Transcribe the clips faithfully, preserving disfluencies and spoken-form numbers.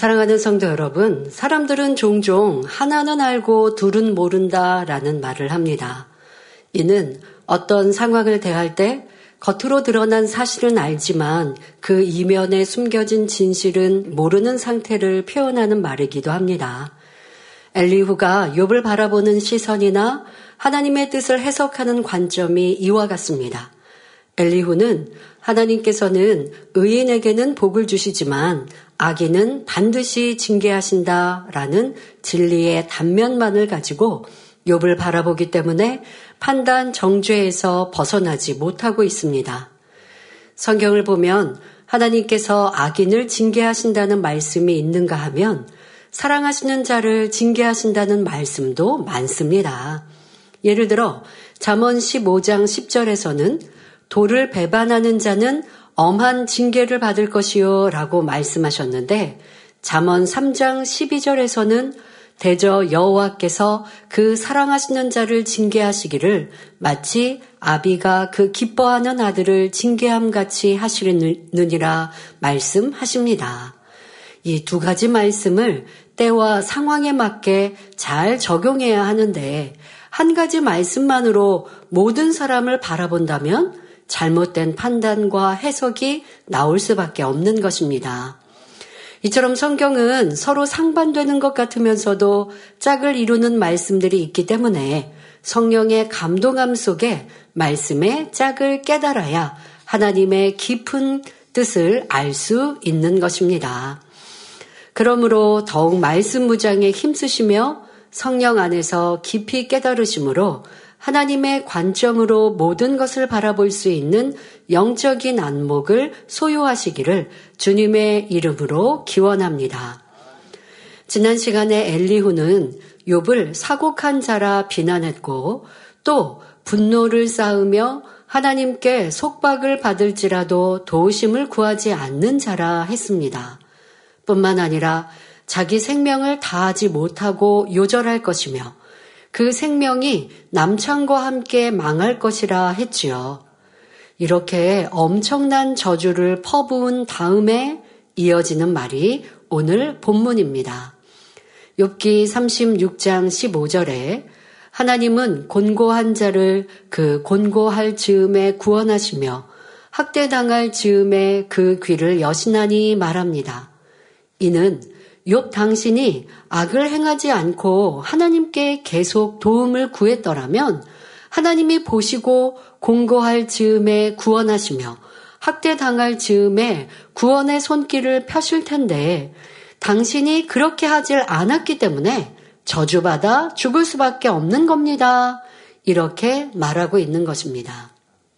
사랑하는 성도 여러분, 사람들은 종종 하나는 알고 둘은 모른다라는 말을 합니다. 이는 어떤 상황을 대할 때 겉으로 드러난 사실은 알지만 그 이면에 숨겨진 진실은 모르는 상태를 표현하는 말이기도 합니다. 엘리후가 욥을 바라보는 시선이나 하나님의 뜻을 해석하는 관점이 이와 같습니다. 엘리후는 하나님께서는 의인에게는 복을 주시지만 악인은 반드시 징계하신다라는 진리의 단면만을 가지고 욥을 바라보기 때문에 판단 정죄에서 벗어나지 못하고 있습니다. 성경을 보면 하나님께서 악인을 징계하신다는 말씀이 있는가 하면 사랑하시는 자를 징계하신다는 말씀도 많습니다. 예를 들어 잠언 십오 장 십 절에서는 도를 배반하는 자는 엄한 징계를 받을 것이요 라고 말씀하셨는데 잠언 삼 장 십이 절에서는 대저 여호와께서 그 사랑하시는 자를 징계하시기를 마치 아비가 그 기뻐하는 아들을 징계함같이 하시느니라 말씀하십니다. 이 두 가지 말씀을 때와 상황에 맞게 잘 적용해야 하는데 한 가지 말씀만으로 모든 사람을 바라본다면 잘못된 판단과 해석이 나올 수밖에 없는 것입니다. 이처럼 성경은 서로 상반되는 것 같으면서도 짝을 이루는 말씀들이 있기 때문에 성령의 감동함 속에 말씀의 짝을 깨달아야 하나님의 깊은 뜻을 알 수 있는 것입니다. 그러므로 더욱 말씀 무장에 힘쓰시며 성령 안에서 깊이 깨달으심으로 하나님의 관점으로 모든 것을 바라볼 수 있는 영적인 안목을 소유하시기를 주님의 이름으로 기원합니다. 지난 시간에 엘리후는 욥을 사곡한 자라 비난했고 또 분노를 쌓으며 하나님께 속박을 받을지라도 도우심을 구하지 않는 자라 했습니다. 뿐만 아니라 자기 생명을 다하지 못하고 요절할 것이며 그 생명이 남창과 함께 망할 것이라 했지요. 이렇게 엄청난 저주를 퍼부은 다음에 이어지는 말이 오늘 본문입니다. 욥기 삼십육 장 십오 절에 하나님은 곤고한 자를 그 곤고할 즈음에 구원하시며 학대당할 즈음에 그 귀를 여시나니 말합니다. 이는 욥 당신이 악을 행하지 않고 하나님께 계속 도움을 구했더라면 하나님이 보시고 공고할 즈음에 구원하시며 학대당할 즈음에 구원의 손길을 펴실 텐데 당신이 그렇게 하질 않았기 때문에 저주받아 죽을 수밖에 없는 겁니다. 이렇게 말하고 있는 것입니다.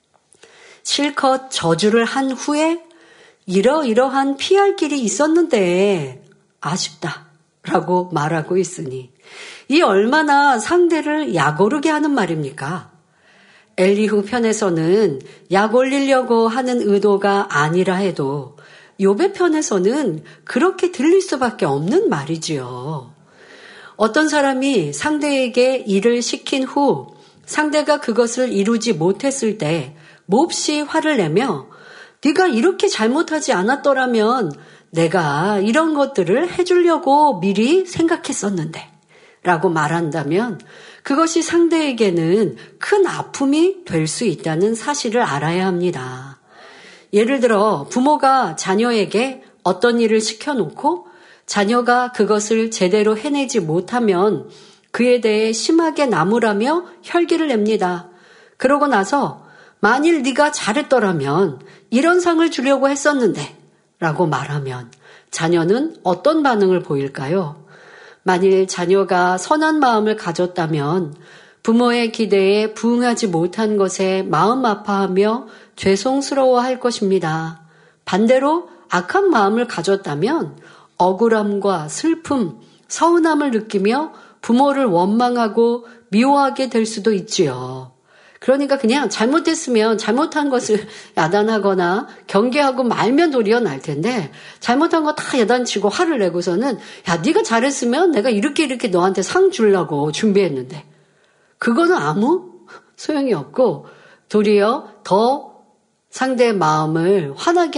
실컷 저주를 한 후에 이러이러한 피할 길이 있었는데 아쉽다 라고 말하고 있으니 이 얼마나 상대를 약오르게 하는 말입니까? 엘리후 편에서는 약 올리려고 하는 의도가 아니라 해도 욥의 편에서는 그렇게 들릴 수밖에 없는 말이지요. 어떤 사람이 상대에게 일을 시킨 후 상대가 그것을 이루지 못했을 때 몹시 화를 내며 네가 이렇게 잘못하지 않았더라면 내가 이런 것들을 해주려고 미리 생각했었는데 라고 말한다면 그것이 상대에게는 큰 아픔이 될 수 있다는 사실을 알아야 합니다. 예를 들어 부모가 자녀에게 어떤 일을 시켜놓고 자녀가 그것을 제대로 해내지 못하면 그에 대해 심하게 나무라며 혈기를 냅니다. 그러고 나서 만일 네가 잘했더라면 이런 상을 주려고 했었는데 라고 말하면 자녀는 어떤 반응을 보일까요? 만일 자녀가 선한 마음을 가졌다면 부모의 기대에 부응하지 못한 것에 마음 아파하며 죄송스러워할 것입니다. 반대로 악한 마음을 가졌다면 억울함과 슬픔, 서운함을 느끼며 부모를 원망하고 미워하게 될 수도 있지요. 그러니까 그냥 잘못했으면 잘못한 것을 야단하거나 경계하고 말면 도리어 날 텐데 잘못한 거 다 야단치고 화를 내고서는 야 네가 잘했으면 내가 이렇게 이렇게 너한테 상 주려고 준비했는데 그거는 아무 소용이 없고 도리어 더 상대의 마음을 화나게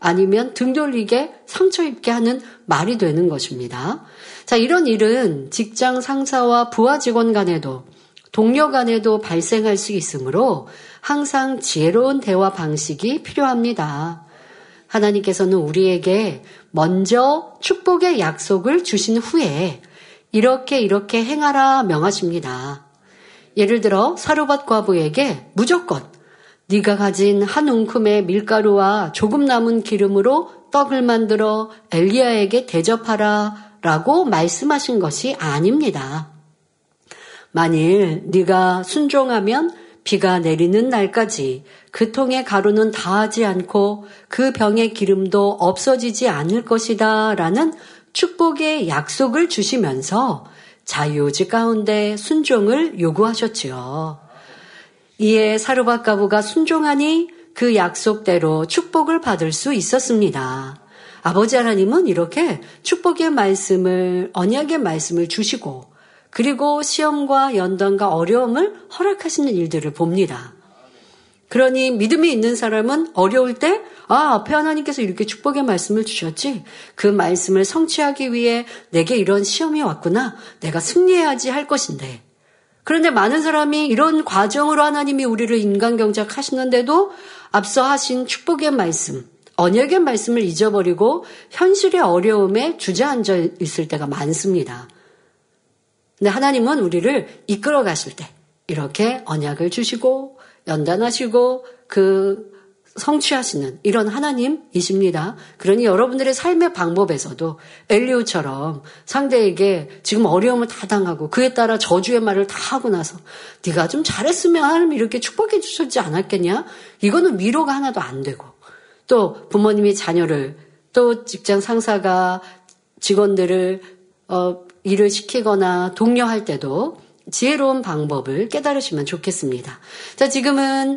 아니면 등 돌리게 상처 입게 하는 말이 되는 것입니다. 자, 이런 일은 직장 상사와 부하 직원 간에도 동료 간에도 발생할 수 있으므로 항상 지혜로운 대화 방식이 필요합니다. 하나님께서는 우리에게 먼저 축복의 약속을 주신 후에 이렇게 이렇게 행하라 명하십니다. 예를 들어 사르밧 과부에게 무조건 네가 가진 한 웅큼의 밀가루와 조금 남은 기름으로 떡을 만들어 엘리야에게 대접하라 라고 말씀하신 것이 아닙니다. 만일 네가 순종하면 비가 내리는 날까지 그 통의 가루는 다하지 않고 그 병의 기름도 없어지지 않을 것이다 라는 축복의 약속을 주시면서 자유의지 가운데 순종을 요구하셨지요. 이에 사르밧 과부가 순종하니 그 약속대로 축복을 받을 수 있었습니다. 아버지 하나님은 이렇게 축복의 말씀을, 언약의 말씀을 주시고 그리고 시험과 연단과 어려움을 허락하시는 일들을 봅니다. 그러니 믿음이 있는 사람은 어려울 때 아, 앞에 하나님께서 이렇게 축복의 말씀을 주셨지. 그 말씀을 성취하기 위해 내게 이런 시험이 왔구나. 내가 승리해야지 할 것인데. 그런데 많은 사람이 이런 과정으로 하나님이 우리를 인간경작 하시는데도 앞서 하신 축복의 말씀, 언약의 말씀을 잊어버리고 현실의 어려움에 주저앉아 있을 때가 많습니다. 근데 하나님은 우리를 이끌어 가실 때 이렇게 언약을 주시고 연단하시고 그 성취하시는 이런 하나님이십니다. 그러니 여러분들의 삶의 방법에서도 엘리후처럼 상대에게 지금 어려움을 다 당하고 그에 따라 저주의 말을 다 하고 나서 네가 좀 잘했으면 하나님이 이렇게 축복해 주셨지 않았겠냐? 이거는 위로가 하나도 안 되고 또 부모님이 자녀를 또 직장 상사가 직원들을 어, 일을 시키거나 독려할 때도 지혜로운 방법을 깨달으시면 좋겠습니다. 자, 지금은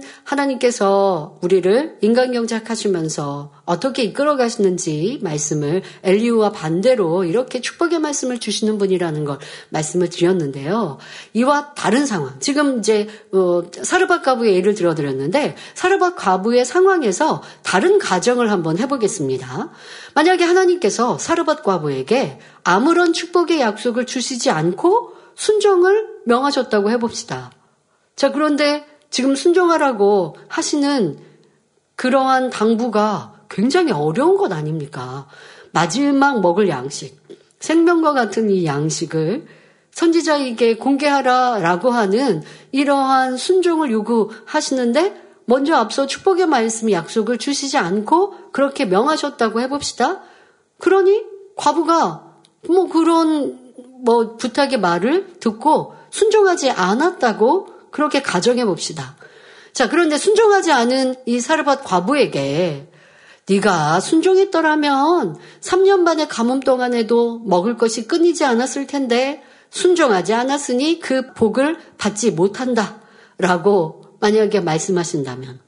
하나님께서 우리를 인간경작하시면서 어떻게 이끌어 가시는지 말씀을 엘리후와 반대로 이렇게 축복의 말씀을 주시는 분이라는 걸 말씀을 드렸는데요. 이와 다른 상황, 지금 이제 어, 사르밧 과부의 예를 들어드렸는데 사르밧 과부의 상황에서 다른 가정을 한번 해보겠습니다. 만약에 하나님께서 사르밧 과부에게 아무런 축복의 약속을 주시지 않고 순종을 명하셨다고 해봅시다. 자, 그런데 지금 순종하라고 하시는 그러한 당부가 굉장히 어려운 것 아닙니까? 마지막 먹을 양식, 생명과 같은 이 양식을 선지자에게 공개하라라고 하는 이러한 순종을 요구하시는데 먼저 앞서 축복의 말씀 약속을 주시지 않고 그렇게 명하셨다고 해봅시다. 그러니 과부가 뭐 그런 뭐 부탁의 말을 듣고 순종하지 않았다고 그렇게 가정해 봅시다. 자, 그런데 순종하지 않은 이 사르밧 과부에게 네가 순종했더라면 삼 년 반의 가뭄 동안에도 먹을 것이 끊이지 않았을 텐데 순종하지 않았으니 그 복을 받지 못한다 라고 만약에 말씀하신다면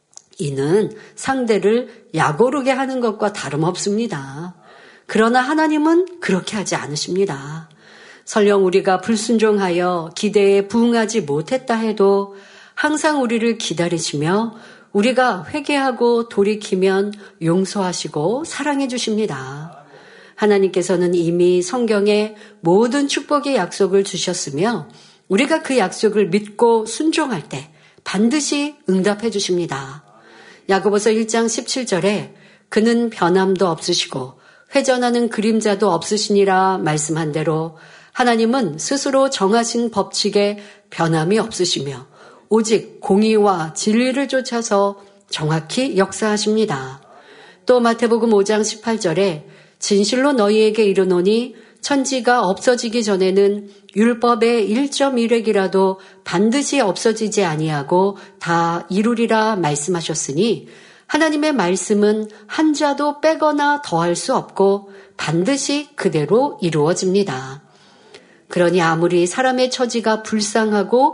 이는 상대를 약오르게 하는 것과 다름없습니다. 그러나 하나님은 그렇게 하지 않으십니다. 설령 우리가 불순종하여 기대에 부응하지 못했다 해도 항상 우리를 기다리시며 우리가 회개하고 돌이키면 용서하시고 사랑해 주십니다. 하나님께서는 이미 성경에 모든 축복의 약속을 주셨으며 우리가 그 약속을 믿고 순종할 때 반드시 응답해 주십니다. 야고보서 일 장 십칠 절에 그는 변함도 없으시고 회전하는 그림자도 없으시니라 말씀한 대로 하나님은 스스로 정하신 법칙에 변함이 없으시며 오직 공의와 진리를 쫓아서 정확히 역사하십니다. 또 마태복음 오 장 십팔 절에 진실로 너희에게 이르노니 천지가 없어지기 전에는 율법의 일 점 일 획이라도 반드시 없어지지 아니하고 다 이루리라 말씀하셨으니 하나님의 말씀은 한 자도 빼거나 더할 수 없고 반드시 그대로 이루어집니다. 그러니 아무리 사람의 처지가 불쌍하고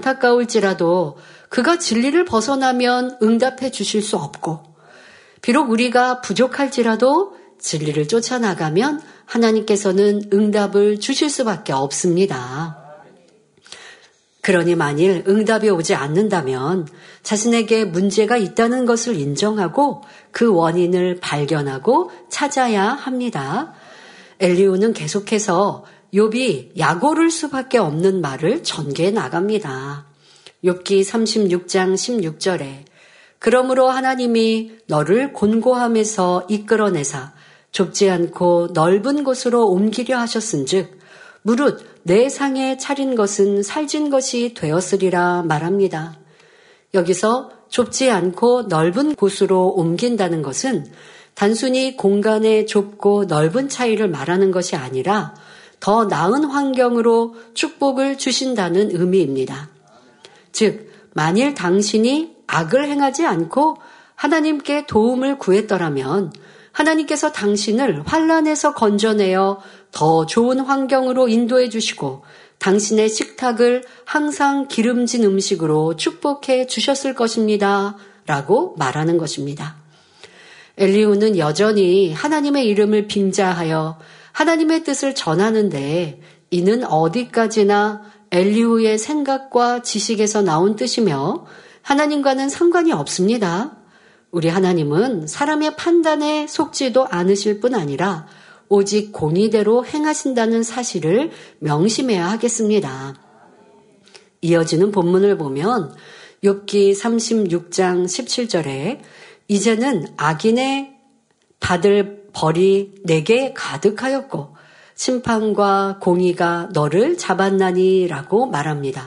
안타까울지라도 그가 진리를 벗어나면 응답해 주실 수 없고 비록 우리가 부족할지라도 진리를 쫓아나가면 하나님께서는 응답을 주실 수밖에 없습니다. 그러니 만일 응답이 오지 않는다면 자신에게 문제가 있다는 것을 인정하고 그 원인을 발견하고 찾아야 합니다. 엘리후는 계속해서 욥이 약오를 수밖에 없는 말을 전개해 나갑니다. 욥기 삼십육 장 십육 절에 그러므로 하나님이 너를 곤고함에서 이끌어내사 좁지 않고 넓은 곳으로 옮기려 하셨은즉 무릇 내 상에 차린 것은 살진 것이 되었으리라 말합니다. 여기서 좁지 않고 넓은 곳으로 옮긴다는 것은 단순히 공간의 좁고 넓은 차이를 말하는 것이 아니라 더 나은 환경으로 축복을 주신다는 의미입니다. 즉, 만일 당신이 악을 행하지 않고 하나님께 도움을 구했더라면 하나님께서 당신을 환난에서 건져내어 더 좋은 환경으로 인도해 주시고 당신의 식탁을 항상 기름진 음식으로 축복해 주셨을 것입니다. 라고 말하는 것입니다. 엘리후는 여전히 하나님의 이름을 빙자하여 하나님의 뜻을 전하는데 이는 어디까지나 엘리후의 생각과 지식에서 나온 뜻이며 하나님과는 상관이 없습니다. 우리 하나님은 사람의 판단에 속지도 않으실 뿐 아니라 오직 공의대로 행하신다는 사실을 명심해야 하겠습니다. 이어지는 본문을 보면 욥기 삼십육 장 십칠 절에 이제는 악인의 받을 벌이 내게 가득하였고 심판과 공의가 너를 잡았나니 라고 말합니다.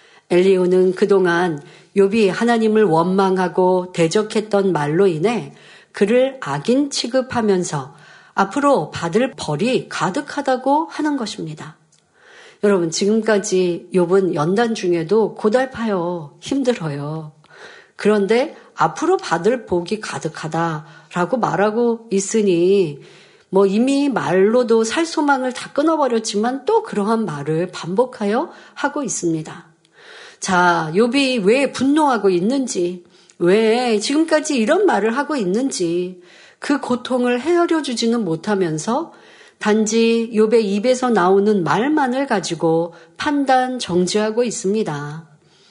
엘리후는 그동안 욥이 하나님을 원망하고 대적했던 말로 인해 그를 악인 취급하면서 앞으로 받을 벌이 가득하다고 하는 것입니다. 여러분, 지금까지 욥은 연단 중에도 고달파요. 힘들어요. 그런데 앞으로 받을 복이 가득하다라고 말하고 있으니 뭐 이미 말로도 살 소망을 다 끊어버렸지만 또 그러한 말을 반복하여 하고 있습니다. 자, 욥이 왜 분노하고 있는지, 왜 지금까지 이런 말을 하고 있는지 그 고통을 헤아려 주지는 못하면서 단지 욥의 입에서 나오는 말만을 가지고 판단 정지하고 있습니다.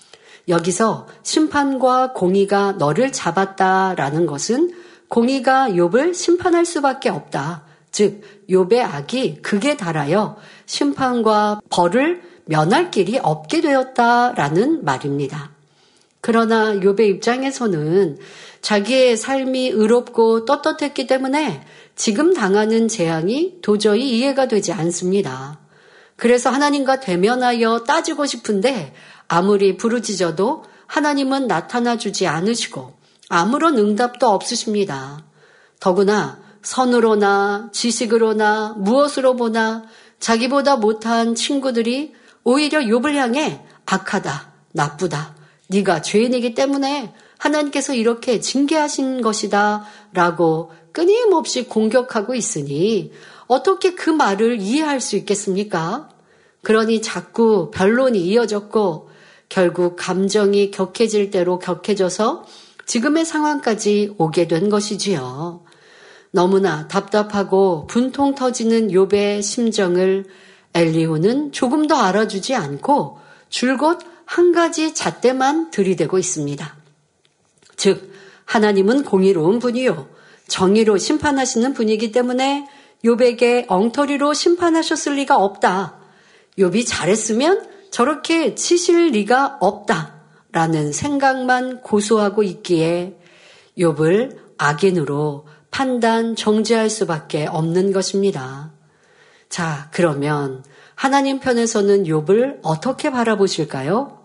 여기서 심판과 공의가 너를 잡았다라는 것은 공의가 욥을 심판할 수밖에 없다. 즉 욥의 악이 극에 달하여 심판과 벌을 면할 길이 없게 되었다라는 말입니다. 그러나 욥의 입장에서는 자기의 삶이 의롭고 떳떳했기 때문에 지금 당하는 재앙이 도저히 이해가 되지 않습니다. 그래서 하나님과 대면하여 따지고 싶은데 아무리 부르짖어도 하나님은 나타나 주지 않으시고 아무런 응답도 없으십니다. 더구나 선으로나 지식으로나 무엇으로 보나 자기보다 못한 친구들이 오히려 욥을 향해 악하다, 나쁘다, 네가 죄인이기 때문에 하나님께서 이렇게 징계하신 것이다 라고 끊임없이 공격하고 있으니 어떻게 그 말을 이해할 수 있겠습니까? 그러니 자꾸 변론이 이어졌고 결국 감정이 격해질 대로 격해져서 지금의 상황까지 오게 된 것이지요. 너무나 답답하고 분통 터지는 욥의 심정을 엘리후는 조금 더 알아주지 않고 줄곧 한 가지 잣대만 들이대고 있습니다. 즉 하나님은 공의로운 분이요 정의로 심판하시는 분이기 때문에 욥에게 엉터리로 심판하셨을 리가 없다. 욥이 잘했으면 저렇게 치실 리가 없다라는 생각만 고수하고 있기에 욥을 악인으로 판단 정지할 수밖에 없는 것입니다. 자, 그러면 하나님 편에서는 욥을 어떻게 바라보실까요?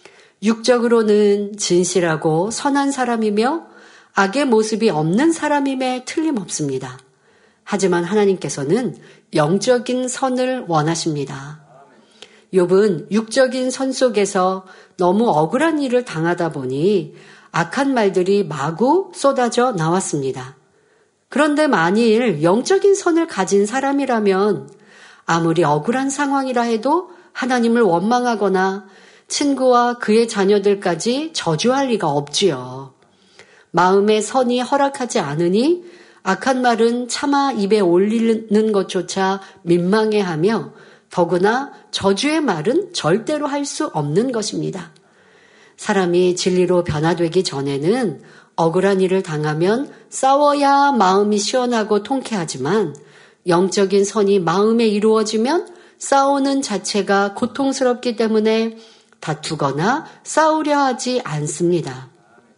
육적으로는 진실하고 선한 사람이며 악의 모습이 없는 사람임에 틀림없습니다. 하지만 하나님께서는 영적인 선을 원하십니다. 욥은 육적인 선 속에서 너무 억울한 일을 당하다 보니 악한 말들이 마구 쏟아져 나왔습니다. 그런데 만일 영적인 선을 가진 사람이라면 아무리 억울한 상황이라 해도 하나님을 원망하거나 친구와 그의 자녀들까지 저주할 리가 없지요. 마음의 선이 허락하지 않으니 악한 말은 차마 입에 올리는 것조차 민망해하며 더구나 저주의 말은 절대로 할 수 없는 것입니다. 사람이 진리로 변화되기 전에는 억울한 일을 당하면 싸워야 마음이 시원하고 통쾌하지만 영적인 선이 마음에 이루어지면 싸우는 자체가 고통스럽기 때문에 다투거나 싸우려 하지 않습니다.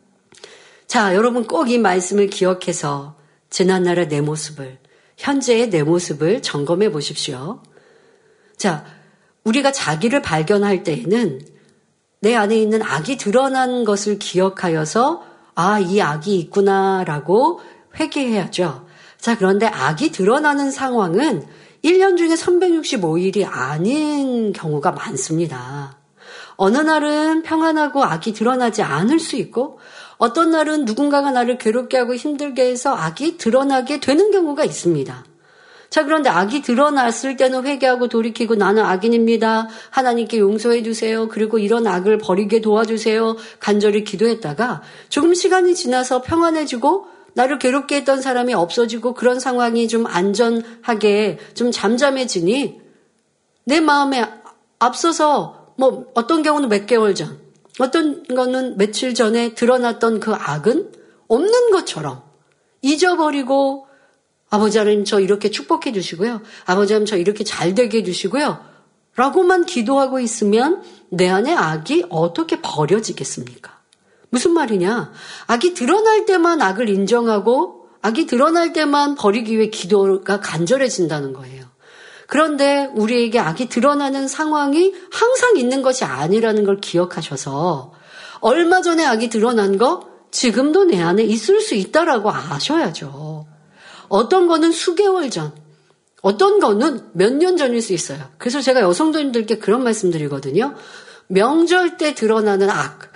자, 여러분 꼭 이 말씀을 기억해서 지난날의 내 모습을, 현재의 내 모습을 점검해 보십시오. 자, 우리가 자기를 발견할 때에는 내 안에 있는 악이 드러난 것을 기억하여서 아, 이 악이 있구나라고 회개해야죠. 자, 그런데 악이 드러나는 상황은 일 년 중에 삼백육십오 일이 아닌 경우가 많습니다. 어느 날은 평안하고 악이 드러나지 않을 수 있고 어떤 날은 누군가가 나를 괴롭게 하고 힘들게 해서 악이 드러나게 되는 경우가 있습니다. 자, 그런데 악이 드러났을 때는 회개하고 돌이키고 나는 악인입니다. 하나님께 용서해 주세요. 그리고 이런 악을 버리게 도와주세요. 간절히 기도했다가 조금 시간이 지나서 평안해지고 나를 괴롭게 했던 사람이 없어지고 그런 상황이 좀 안전하게 좀 잠잠해지니 내 마음에 앞서서 뭐 어떤 경우는 몇 개월 전, 어떤 거는 며칠 전에 드러났던 그 악은 없는 것처럼 잊어버리고 아버지 하나님 저 이렇게 축복해 주시고요. 아버지 하나님 저 이렇게 잘 되게 해 주시고요. 라고만 기도하고 있으면 내 안에 악이 어떻게 버려지겠습니까? 무슨 말이냐? 악이 드러날 때만 악을 인정하고 악이 드러날 때만 버리기 위해 기도가 간절해진다는 거예요. 그런데 우리에게 악이 드러나는 상황이 항상 있는 것이 아니라는 걸 기억하셔서 얼마 전에 악이 드러난 거 지금도 내 안에 있을 수 있다라고 아셔야죠. 어떤 거는 수개월 전, 어떤 거는 몇 년 전일 수 있어요. 그래서 제가 여성들께 그런 말씀 드리거든요. 명절 때 드러나는 악.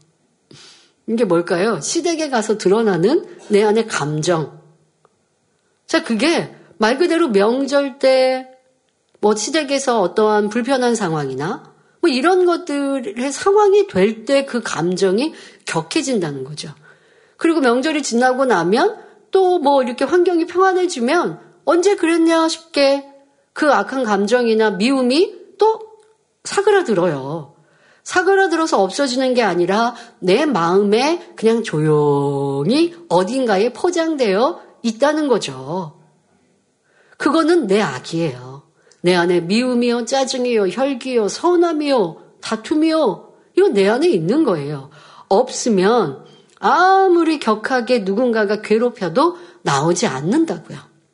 이게 뭘까요? 시댁에 가서 드러나는 내 안의 감정. 자, 그게 말 그대로 명절 때 뭐 시댁에서 어떠한 불편한 상황이나 뭐 이런 것들의 상황이 될 때 그 감정이 격해진다는 거죠. 그리고 명절이 지나고 나면 또 뭐 이렇게 환경이 평안해지면 언제 그랬냐 싶게 그 악한 감정이나 미움이 또 사그라들어요. 사그라들어서 없어지는 게 아니라 내 마음에 그냥 조용히 어딘가에 포장되어 있다는 거죠. 그거는 내 악이에요. 내 안에 미움이요, 짜증이요, 혈기요, 서운함이요, 다툼이요, 이거 내 안에 있는 거예요. 없으면 아무리 격하게 누군가가 괴롭혀도 나오지 않는다고요.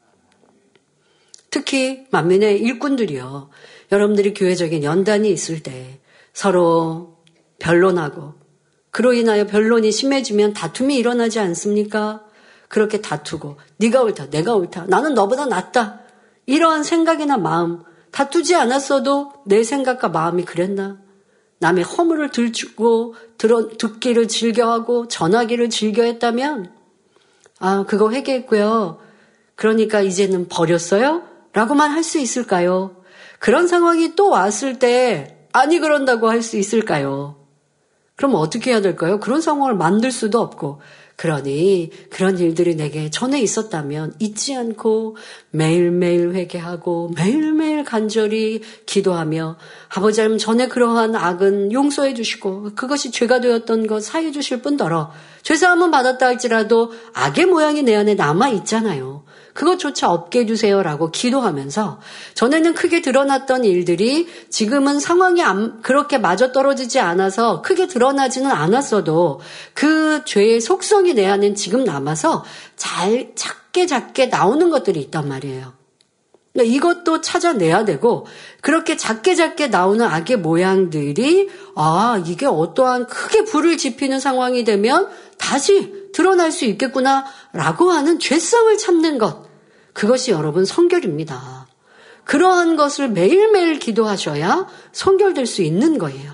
특히 만민의 일꾼들이요. 여러분들이 교회적인 연단이 있을 때 서로 변론하고 그로 인하여 변론이 심해지면 다툼이 일어나지 않습니까? 그렇게 다투고 네가 옳다, 내가 옳다, 나는 너보다 낫다. 이러한 생각이나 마음, 다투지 않았어도 내 생각과 마음이 그랬나? 남의 허물을 들추고 들어, 듣기를 즐겨하고 전하기를 즐겨했다면 아, 그거 회개했고요. 그러니까 이제는 버렸어요? 라고만 할 수 있을까요? 그런 상황이 또 왔을 때 아니 그런다고 할 수 있을까요? 그럼 어떻게 해야 될까요? 그런 상황을 만들 수도 없고 그러니 그런 일들이 내게 전에 있었다면 잊지 않고 매일매일 회개하고 매일매일 간절히 기도하며 아버지 하나님 전에 그러한 악은 용서해 주시고 그것이 죄가 되었던 것 사해 주실 뿐더러 죄사함은 받았다 할지라도 악의 모양이 내 안에 남아 있잖아요. 그것조차 없게 해주세요라고 기도하면서 전에는 크게 드러났던 일들이 지금은 상황이 안, 그렇게 맞아떨어지지 않아서 크게 드러나지는 않았어도 그 죄의 속성이 내 안엔 지금 남아서 잘 작게 작게 나오는 것들이 있단 말이에요. 그러니까 이것도 찾아내야 되고 그렇게 작게 작게 나오는 악의 모양들이 아 이게 어떠한 크게 불을 지피는 상황이 되면 다시 드러날 수 있겠구나라고 하는 죄성을 참는 것. 그것이 여러분 성결입니다. 그러한 것을 매일매일 기도하셔야 성결될 수 있는 거예요.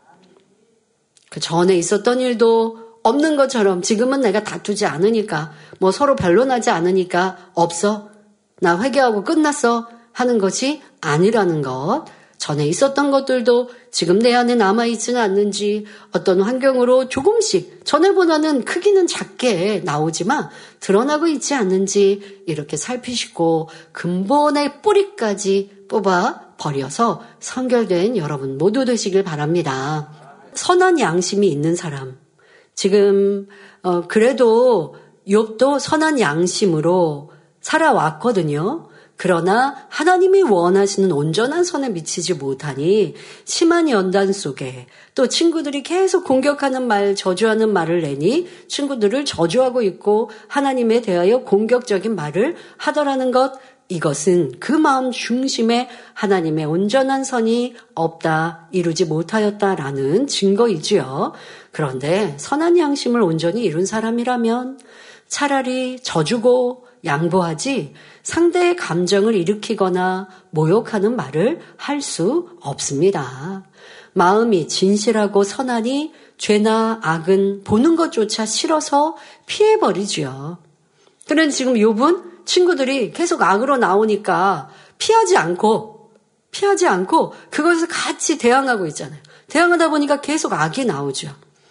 그 전에 있었던 일도 없는 것처럼 지금은 내가 다투지 않으니까 뭐 서로 변론하지 않으니까 없어. 나 회개하고 끝났어 하는 것이 아니라는 것. 전에 있었던 것들도 지금 내 안에 남아있지는 않는지 어떤 환경으로 조금씩 전에보다는 크기는 작게 나오지만 드러나고 있지 않는지 이렇게 살피시고 근본의 뿌리까지 뽑아 버려서 성결된 여러분 모두 되시길 바랍니다. 선한 양심이 있는 사람. 지금 어, 그래도 욥도 선한 양심으로 살아왔거든요. 그러나 하나님이 원하시는 온전한 선에 미치지 못하니 심한 연단 속에 또 친구들이 계속 공격하는 말, 저주하는 말을 내니 친구들을 저주하고 있고 하나님에 대하여 공격적인 말을 하더라는 것, 이것은 그 마음 중심에 하나님의 온전한 선이 없다, 이루지 못하였다라는 증거이지요. 그런데 선한 양심을 온전히 이룬 사람이라면 차라리 져주고 양보하지 상대의 감정을 일으키거나 모욕하는 말을 할 수 없습니다. 마음이 진실하고 선하니 죄나 악은 보는 것조차 싫어서 피해버리지요. 그런데 지금 욥은 친구들이 계속 악으로 나오니까 피하지 않고 피하지 않고 그것을 같이 대항하고 있잖아요. 대항하다 보니까 계속 악이 나오죠.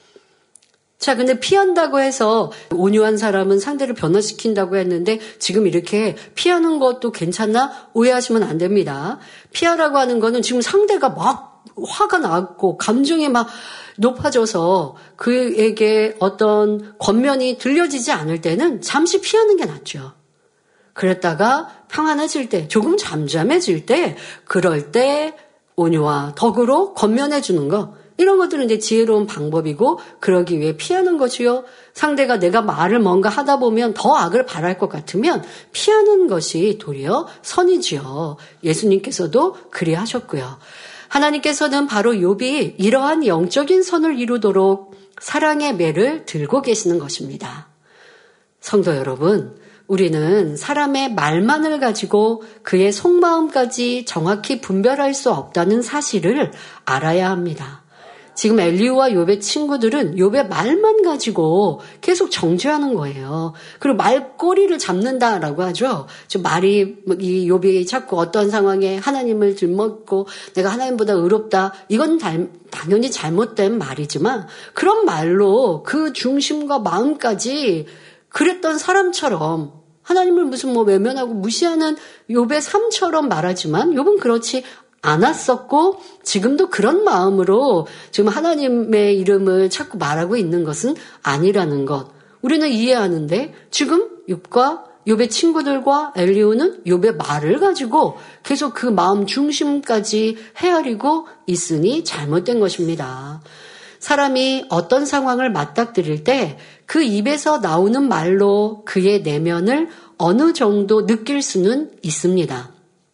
자, 근데 피한다고 해서 온유한 사람은 상대를 변화시킨다고 했는데 지금 이렇게 피하는 것도 괜찮나? 오해하시면 안 됩니다. 피하라고 하는 거는 지금 상대가 막 화가 났고 감정이 막 높아져서 그에게 어떤 권면이 들려지지 않을 때는 잠시 피하는 게 낫죠. 그랬다가 평안해질 때, 조금 잠잠해질 때, 그럴 때 온유와 덕으로 권면해 주는 거, 이런 것들은 이제 지혜로운 방법이고 그러기 위해 피하는 것이요. 상대가 내가 말을 뭔가 하다 보면 더 악을 바랄 것 같으면 피하는 것이 도리어 선이지요. 예수님께서도 그리하셨고요. 하나님께서는 바로 욥이 이러한 영적인 선을 이루도록 사랑의 매를 들고 계시는 것입니다. 성도 여러분, 우리는 사람의 말만을 가지고 그의 속마음까지 정확히 분별할 수 없다는 사실을 알아야 합니다. 지금 엘리후와 욥의 친구들은 욥의 말만 가지고 계속 정죄하는 거예요. 그리고 말꼬리를 잡는다라고 하죠. 좀 말이 이 욥이 자꾸 어떤 상황에 하나님을 들먹고 내가 하나님보다 의롭다. 이건 당연히 잘못된 말이지만 그런 말로 그 중심과 마음까지 그랬던 사람처럼 하나님을 무슨 뭐 외면하고 무시하는 욥의 삶처럼 말하지만 욥은 그렇지 않았었고 지금도 그런 마음으로 지금 하나님의 이름을 자꾸 말하고 있는 것은 아니라는 것 우리는 이해하는데 지금 욥과 욥의 친구들과 엘리후는 욥의 말을 가지고 계속 그 마음 중심까지 헤아리고 있으니 잘못된 것입니다. 사람이 어떤 상황을 맞닥뜨릴 때 그 입에서 나오는 말로 그의 내면을 어느 정도 느낄 수는 있습니다.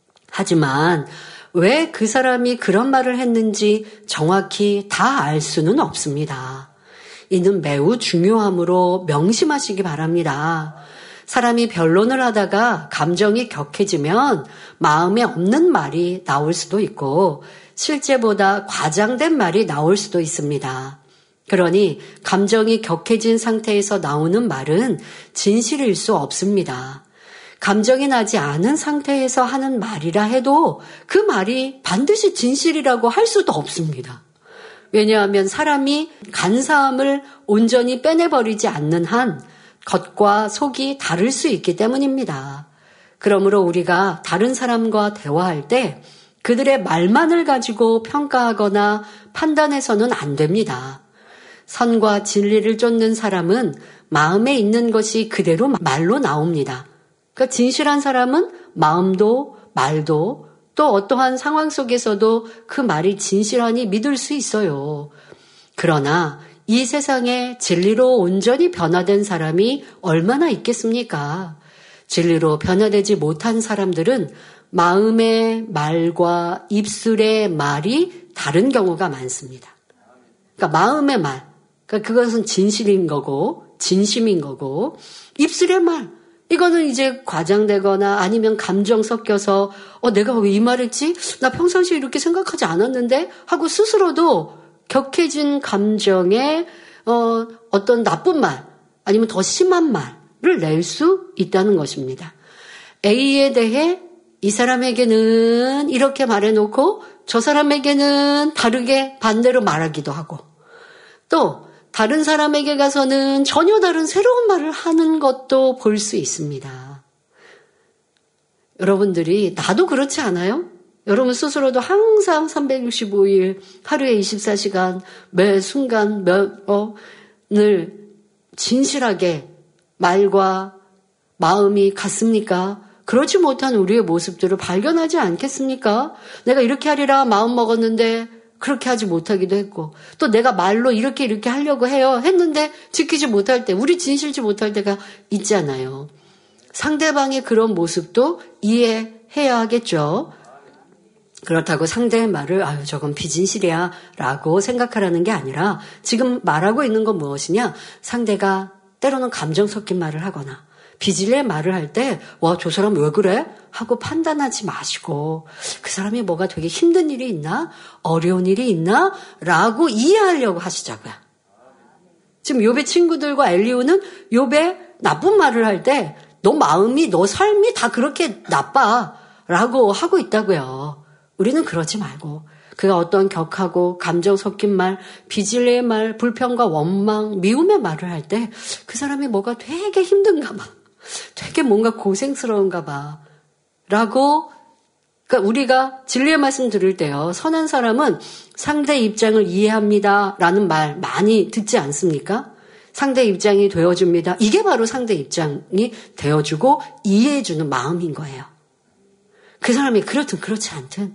하지만 왜 그 사람이 그런 말을 했는지 정확히 다 알 수는 없습니다. 이는 매우 중요하므로 명심하시기 바랍니다. 사람이 변론을 하다가 감정이 격해지면 마음에 없는 말이 나올 수도 있고 실제보다 과장된 말이 나올 수도 있습니다. 그러니 감정이 격해진 상태에서 나오는 말은 진실일 수 없습니다. 감정이 나지 않은 상태에서 하는 말이라 해도 그 말이 반드시 진실이라고 할 수도 없습니다. 왜냐하면 사람이 간사함을 온전히 빼내버리지 않는 한 겉과 속이 다를 수 있기 때문입니다. 그러므로 우리가 다른 사람과 대화할 때 그들의 말만을 가지고 평가하거나 판단해서는 안 됩니다. 선과 진리를 쫓는 사람은 마음에 있는 것이 그대로 말로 나옵니다. 그러니까 진실한 사람은 마음도 말도 또 어떠한 상황 속에서도 그 말이 진실하니 믿을 수 있어요. 그러나 이 세상에 진리로 온전히 변화된 사람이 얼마나 있겠습니까? 진리로 변화되지 못한 사람들은 마음의 말과 입술의 말이 다른 경우가 많습니다. 그러니까 마음의 말, 그러니까 그것은 진실인 거고 진심인 거고 입술의 말, 이거는 이제 과장되거나 아니면 감정 섞여서 어 내가 왜 이 말했지? 나 평상시에 이렇게 생각하지 않았는데 하고 스스로도 격해진 감정에 어, 어떤 나쁜 말 아니면 더 심한 말을 낼 수 있다는 것입니다. A에 대해 이 사람에게는 이렇게 말해놓고 저 사람에게는 다르게 반대로 말하기도 하고 또 다른 사람에게 가서는 전혀 다른 새로운 말을 하는 것도 볼 수 있습니다. 여러분들이 나도 그렇지 않아요? 여러분 스스로도 항상 삼백육십오 일 하루에 이십사 시간 매 순간 몇 번을 진실하게 말과 마음이 같습니까? 그렇지 못한 우리의 모습들을 발견하지 않겠습니까? 내가 이렇게 하리라 마음 먹었는데 그렇게 하지 못하기도 했고, 또 내가 말로 이렇게 이렇게 하려고 해요 했는데 지키지 못할 때, 우리 진실지 못할 때가 있잖아요. 상대방의 그런 모습도 이해해야 하겠죠. 그렇다고 상대의 말을 아유 저건 비진실이야 라고 생각하라는 게 아니라, 지금 말하고 있는 건 무엇이냐, 상대가 때로는 감정 섞인 말을 하거나 비질의 말을 할 때 와, 저 사람 왜 그래? 하고 판단하지 마시고, 그 사람이 뭐가 되게 힘든 일이 있나? 어려운 일이 있나? 라고 이해하려고 하시자고요. 지금 욥의 친구들과 엘리후는 욥의 나쁜 말을 할 때 너 마음이, 너 삶이 다 그렇게 나빠 라고 하고 있다고요. 우리는 그러지 말고, 그가 어떤 격하고 감정 섞인 말, 비질의 말, 불평과 원망, 미움의 말을 할 때 그 사람이 뭐가 되게 힘든가 봐, 되게 뭔가 고생스러운가 봐 라고, 그러니까 우리가 진리의 말씀 들을 때요, 선한 사람은 상대 입장을 이해합니다 라는 말 많이 듣지 않습니까? 상대 입장이 되어줍니다. 이게 바로 상대 입장이 되어주고 이해해주는 마음인 거예요. 그 사람이 그렇든 그렇지 않든,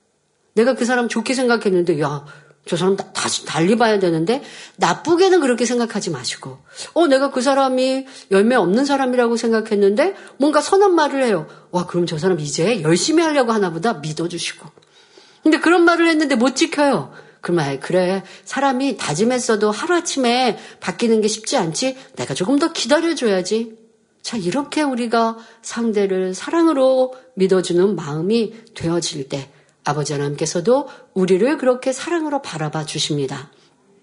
내가 그 사람 좋게 생각했는데 야, 저 사람 다시 달리 봐야 되는데, 나쁘게는 그렇게 생각하지 마시고, 어 내가 그 사람이 열매 없는 사람이라고 생각했는데 뭔가 선한 말을 해요. 와, 그럼 저 사람 이제 열심히 하려고 하나 보다 믿어주시고, 근데 그런 말을 했는데 못 지켜요. 그러면 그래, 사람이 다짐했어도 하루아침에 바뀌는 게 쉽지 않지, 내가 조금 더 기다려줘야지. 자, 이렇게 우리가 상대를 사랑으로 믿어주는 마음이 되어질 때 아버지 하나님께서도 우리를 그렇게 사랑으로 바라봐 주십니다.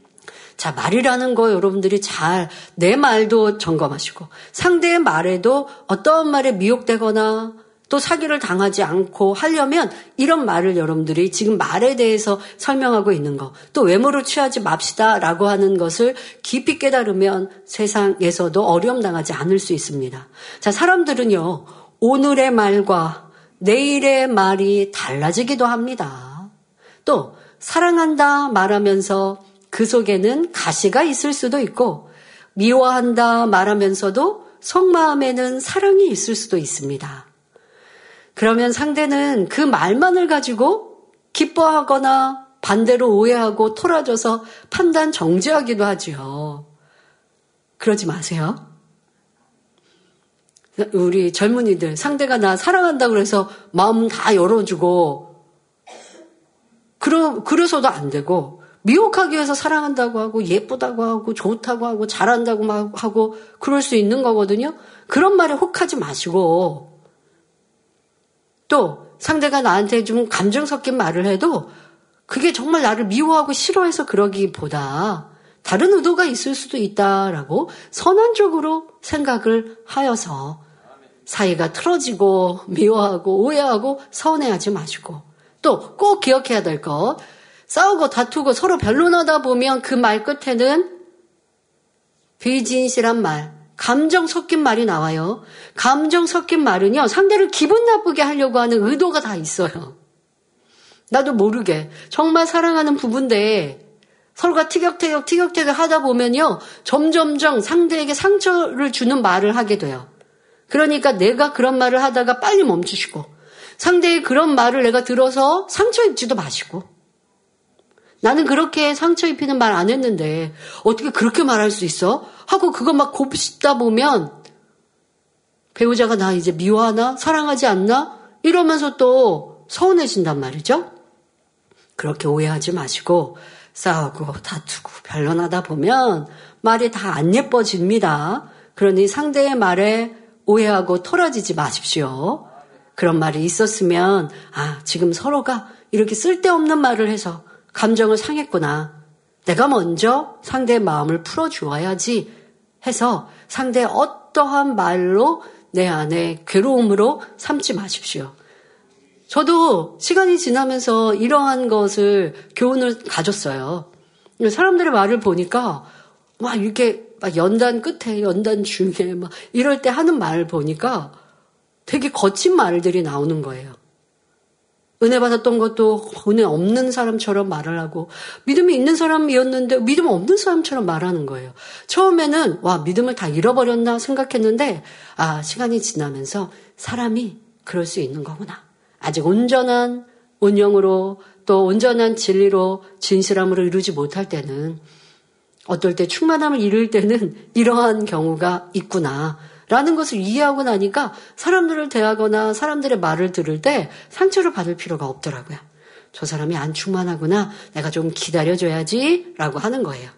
자, 말이라는 거 여러분들이 잘 내 말도 점검하시고, 상대의 말에도 어떤 말에 미혹되거나 또 사기를 당하지 않고 하려면 이런 말을, 여러분들이 지금 말에 대해서 설명하고 있는 거, 또 외모를 취하지 맙시다 라고 하는 것을 깊이 깨달으면 세상에서도 어려움 당하지 않을 수 있습니다. 자, 사람들은요, 오늘의 말과 내일의 말이 달라지기도 합니다. 또 사랑한다 말하면서 그 속에는 가시가 있을 수도 있고, 미워한다 말하면서도 속마음에는 사랑이 있을 수도 있습니다. 그러면 상대는 그 말만을 가지고 기뻐하거나 반대로 오해하고 토라져서 판단 정지하기도 하지요. 그러지 마세요. 우리 젊은이들, 상대가 나 사랑한다고 그래서 마음 다 열어주고, 그러, 그래서도 안 되고, 미혹하기 위해서 사랑한다고 하고, 예쁘다고 하고, 좋다고 하고, 잘한다고 막 하고, 그럴 수 있는 거거든요. 그런 말에 혹하지 마시고, 또 상대가 나한테 좀 감정 섞인 말을 해도 그게 정말 나를 미워하고 싫어해서 그러기보다 다른 의도가 있을 수도 있다라고 선한 쪽으로 생각을 하여서 사이가 틀어지고 미워하고 오해하고 서운해하지 마시고, 또 꼭 기억해야 될 것, 싸우고 다투고 서로 변론하다 보면 그 말 끝에는 비진실한 말, 감정 섞인 말이 나와요. 감정 섞인 말은요, 상대를 기분 나쁘게 하려고 하는 의도가 다 있어요. 나도 모르게 정말 사랑하는 부부인데 서로가 티격태격 티격태격 하다 보면요, 점점점 상대에게 상처를 주는 말을 하게 돼요. 그러니까 내가 그런 말을 하다가 빨리 멈추시고, 상대의 그런 말을 내가 들어서 상처 입지도 마시고, 나는 그렇게 상처 입히는 말 안 했는데 어떻게 그렇게 말할 수 있어? 하고 그거 막 곱씹다 보면 배우자가 나 이제 미워하나? 사랑하지 않나? 이러면서 또 서운해진단 말이죠. 그렇게 오해하지 마시고, 싸우고 다투고 변론하다 보면 말이 다 안 예뻐집니다. 그러니 상대의 말에 오해하고 토라지지 마십시오. 그런 말이 있었으면, 아, 지금 서로가 이렇게 쓸데없는 말을 해서 감정을 상했구나, 내가 먼저 상대의 마음을 풀어주어야지 해서 상대의 어떠한 말로 내 안에 괴로움으로 삼지 마십시오. 저도 시간이 지나면서 이러한 것을 교훈을 가졌어요. 사람들의 말을 보니까 막 이렇게 막 연단 끝에 연단 중에 막 이럴 때 하는 말을 보니까 되게 거친 말들이 나오는 거예요. 은혜 받았던 것도 은혜 없는 사람처럼 말을 하고 믿음이 있는 사람이었는데 믿음 없는 사람처럼 말하는 거예요. 처음에는 와 믿음을 다 잃어버렸나 생각했는데 아 시간이 지나면서 사람이 그럴 수 있는 거구나. 아직 온전한 온영으로 또 온전한 진리로 진실함으로 이루지 못할 때는 어떨 때 충만함을 이룰 때는 이러한 경우가 있구나. 라는 것을 이해하고 나니까 사람들을 대하거나 사람들의 말을 들을 때 상처를 받을 필요가 없더라고요. 저 사람이 안 충만하구나. 내가 좀 기다려줘야지 라고 하는 거예요.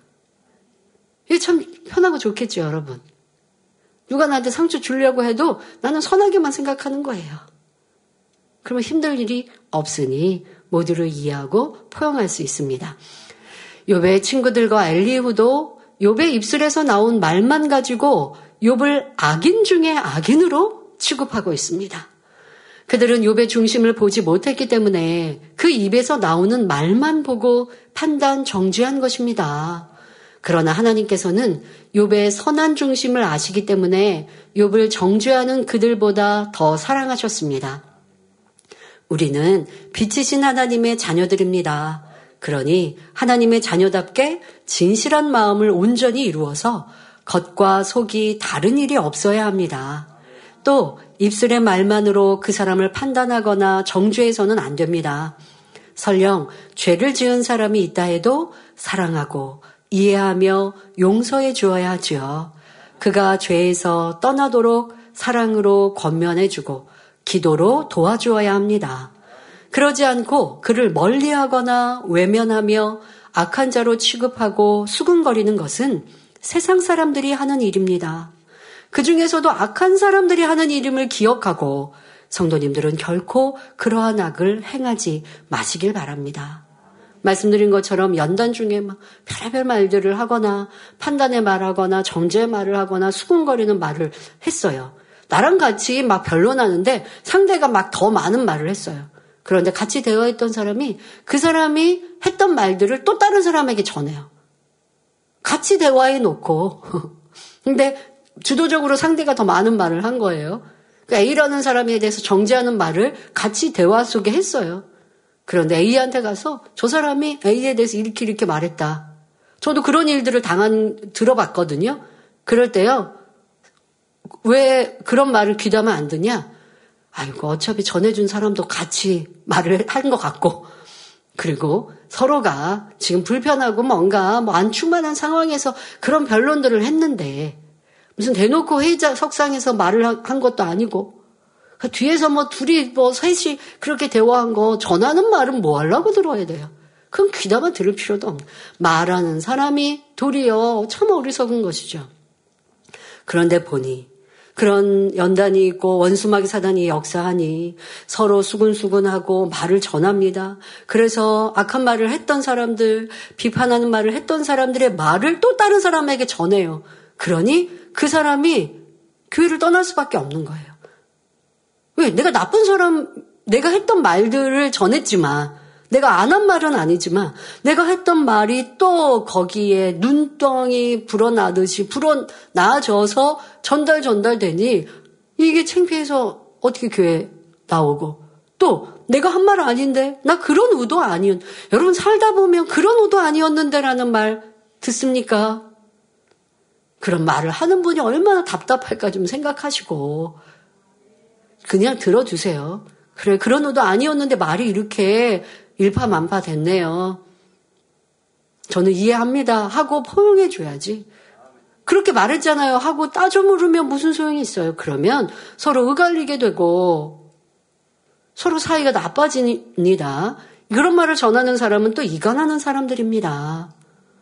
이게 참 편하고 좋겠죠, 여러분. 누가 나한테 상처 주려고 해도 나는 선하게만 생각하는 거예요. 그러면 힘들 일이 없으니 모두를 이해하고 포용할 수 있습니다. 욥의 친구들과 엘리후도 욥의 입술에서 나온 말만 가지고 욥을 악인 중에 악인으로 취급하고 있습니다. 그들은 욥의 중심을 보지 못했기 때문에 그 입에서 나오는 말만 보고 판단 정죄한 것입니다. 그러나 하나님께서는 욥의 선한 중심을 아시기 때문에 욥을 정죄하는 그들보다 더 사랑하셨습니다. 우리는 빛이신 하나님의 자녀들입니다. 그러니 하나님의 자녀답게 진실한 마음을 온전히 이루어서 겉과 속이 다른 일이 없어야 합니다. 또 입술의 말만으로 그 사람을 판단하거나 정죄해서는 안 됩니다. 설령 죄를 지은 사람이 있다 해도 사랑하고 이해하며 용서해 주어야 하지요. 그가 죄에서 떠나도록 사랑으로 권면해주고 기도로 도와주어야 합니다. 그러지 않고 그를 멀리하거나 외면하며 악한 자로 취급하고 수군거리는 것은 세상 사람들이 하는 일입니다. 그 중에서도 악한 사람들이 하는 일임을 기억하고 성도님들은 결코 그러한 악을 행하지 마시길 바랍니다. 말씀드린 것처럼 연단 중에 막 별의별 말들을 하거나 판단의 말하거나 정죄의 말을 하거나 수군거리는 말을 했어요. 나랑 같이 막 변론하는데 상대가 막 더 많은 말을 했어요. 그런데 같이 대화했던 사람이 그 사람이 했던 말들을 또 다른 사람에게 전해요. 같이 대화해 놓고 근데 주도적으로 상대가 더 많은 말을 한 거예요. 그러니까 A라는 사람에 대해서 정죄하는 말을 같이 대화 속에 했어요. 그런데 A한테 가서 저 사람이 A에 대해서 이렇게 이렇게 말했다. 저도 그런 일들을 당한 들어봤거든요. 그럴 때요. 왜 그런 말을 귀담아 안 듣냐? 아이고 어차피 전해준 사람도 같이 말을 한 것 같고 그리고 서로가 지금 불편하고 뭔가 뭐 안 충만한 상황에서 그런 변론들을 했는데 무슨 대놓고 회의석상에서 말을 한 것도 아니고 뒤에서 뭐 둘이 뭐 셋이 그렇게 대화한 거 전하는 말은 뭐 하려고 들어야 돼요. 그건 귀담아 들을 필요도 없는 말하는 사람이 도리어 참 어리석은 것이죠. 그런데 보니 그런 연단이 있고 원수마귀 사단이 역사하니 서로 수근수근하고 말을 전합니다. 그래서 악한 말을 했던 사람들, 비판하는 말을 했던 사람들의 말을 또 다른 사람에게 전해요. 그러니 그 사람이 교회를 떠날 수밖에 없는 거예요. 왜? 내가 나쁜 사람, 내가 했던 말들을 전했지만 내가 안 한 말은 아니지만 내가 했던 말이 또 거기에 눈덩이 불어나듯이 불어나져서 전달 전달되니 이게 창피해서 어떻게 교회 나오고 또 내가 한 말 아닌데 나 그런 의도 아니었 여러분 살다 보면 그런 의도 아니었는데 라는 말 듣습니까? 그런 말을 하는 분이 얼마나 답답할까 좀 생각하시고 그냥 들어주세요. 그래 그런 의도 아니었는데 말이 이렇게 일파만파 됐네요. 저는 이해합니다. 하고 포용해 줘야지. 그렇게 말했잖아요. 하고 따져 물으면 무슨 소용이 있어요. 그러면 서로 의갈리게 되고 서로 사이가 나빠집니다. 그런 말을 전하는 사람은 또 이간하는 사람들입니다.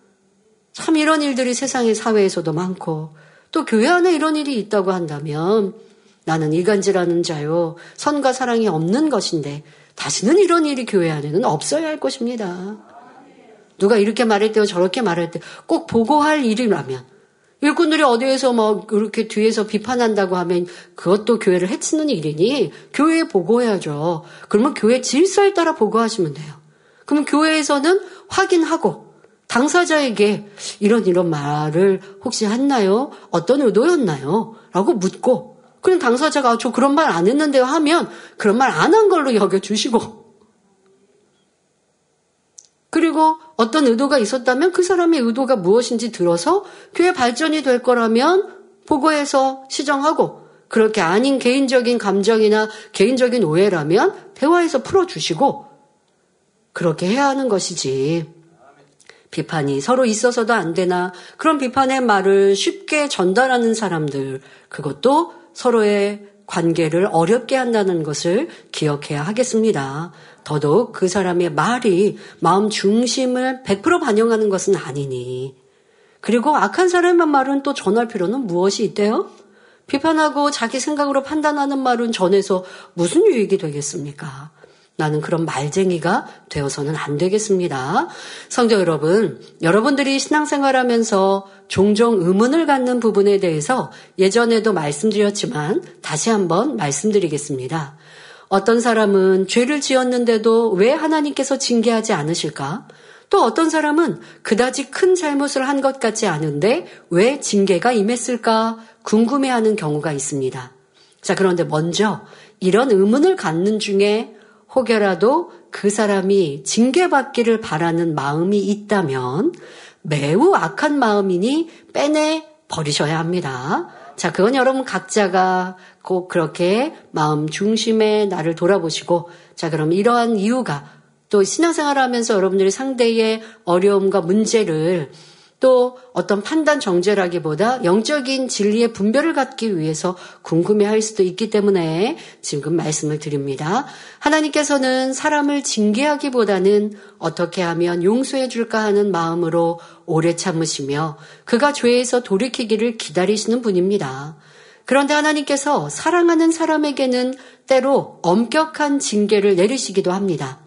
참 이런 일들이 세상의 사회에서도 많고 또 교회 안에 이런 일이 있다고 한다면 나는 이간질하는 자요. 선과 사랑이 없는 것인데 다시는 이런 일이 교회 안에는 없어야 할 것입니다. 누가 이렇게 말했대요 저렇게 말했대요. 꼭 보고할 일이라면 일꾼들이 어디에서 뭐 그렇게 뒤에서 비판한다고 하면 그것도 교회를 해치는 일이니 교회에 보고해야죠. 그러면 교회 질서에 따라 보고하시면 돼요. 그러면 교회에서는 확인하고 당사자에게 이런 이런 말을 혹시 했나요? 어떤 의도였나요? 라고 묻고 그럼 당사자가 저 그런 말 안 했는데요 하면 그런 말 안 한 걸로 여겨주시고 그리고 어떤 의도가 있었다면 그 사람의 의도가 무엇인지 들어서 교회 발전이 될 거라면 보고해서 시정하고, 그렇게 아닌 개인적인 감정이나 개인적인 오해라면 대화해서 풀어주시고, 그렇게 해야 하는 것이지. 비판이 서로 있어서도 안 되나, 그런 비판의 말을 쉽게 전달하는 사람들, 그것도 서로의 관계를 어렵게 한다는 것을 기억해야 하겠습니다. 더더욱 그 사람의 말이 마음 중심을 백 퍼센트 반영하는 것은 아니니. 그리고 악한 사람의 말은 또 전할 필요는 무엇이 있대요? 비판하고 자기 생각으로 판단하는 말은 전해서 무슨 유익이 되겠습니까? 나는 그런 말쟁이가 되어서는 안 되겠습니다. 성도 여러분, 여러분들이 신앙생활하면서 종종 의문을 갖는 부분에 대해서 예전에도 말씀드렸지만 다시 한번 말씀드리겠습니다. 어떤 사람은 죄를 지었는데도 왜 하나님께서 징계하지 않으실까? 또 어떤 사람은 그다지 큰 잘못을 한 것 같지 않은데 왜 징계가 임했을까 궁금해하는 경우가 있습니다. 자, 그런데 먼저 이런 의문을 갖는 중에 혹여라도 그 사람이 징계받기를 바라는 마음이 있다면 매우 악한 마음이니 빼내 버리셔야 합니다. 자, 그건 여러분 각자가 꼭 그렇게 마음 중심에 나를 돌아보시고, 자, 그럼 이러한 이유가 또 신앙생활을 하면서 여러분들이 상대의 어려움과 문제를 또 어떤 판단 정죄라기보다 영적인 진리의 분별을 갖기 위해서 궁금해할 수도 있기 때문에 지금 말씀을 드립니다. 하나님께서는 사람을 징계하기보다는 어떻게 하면 용서해 줄까 하는 마음으로 오래 참으시며 그가 죄에서 돌이키기를 기다리시는 분입니다. 그런데 하나님께서 사랑하는 사람에게는 때로 엄격한 징계를 내리시기도 합니다.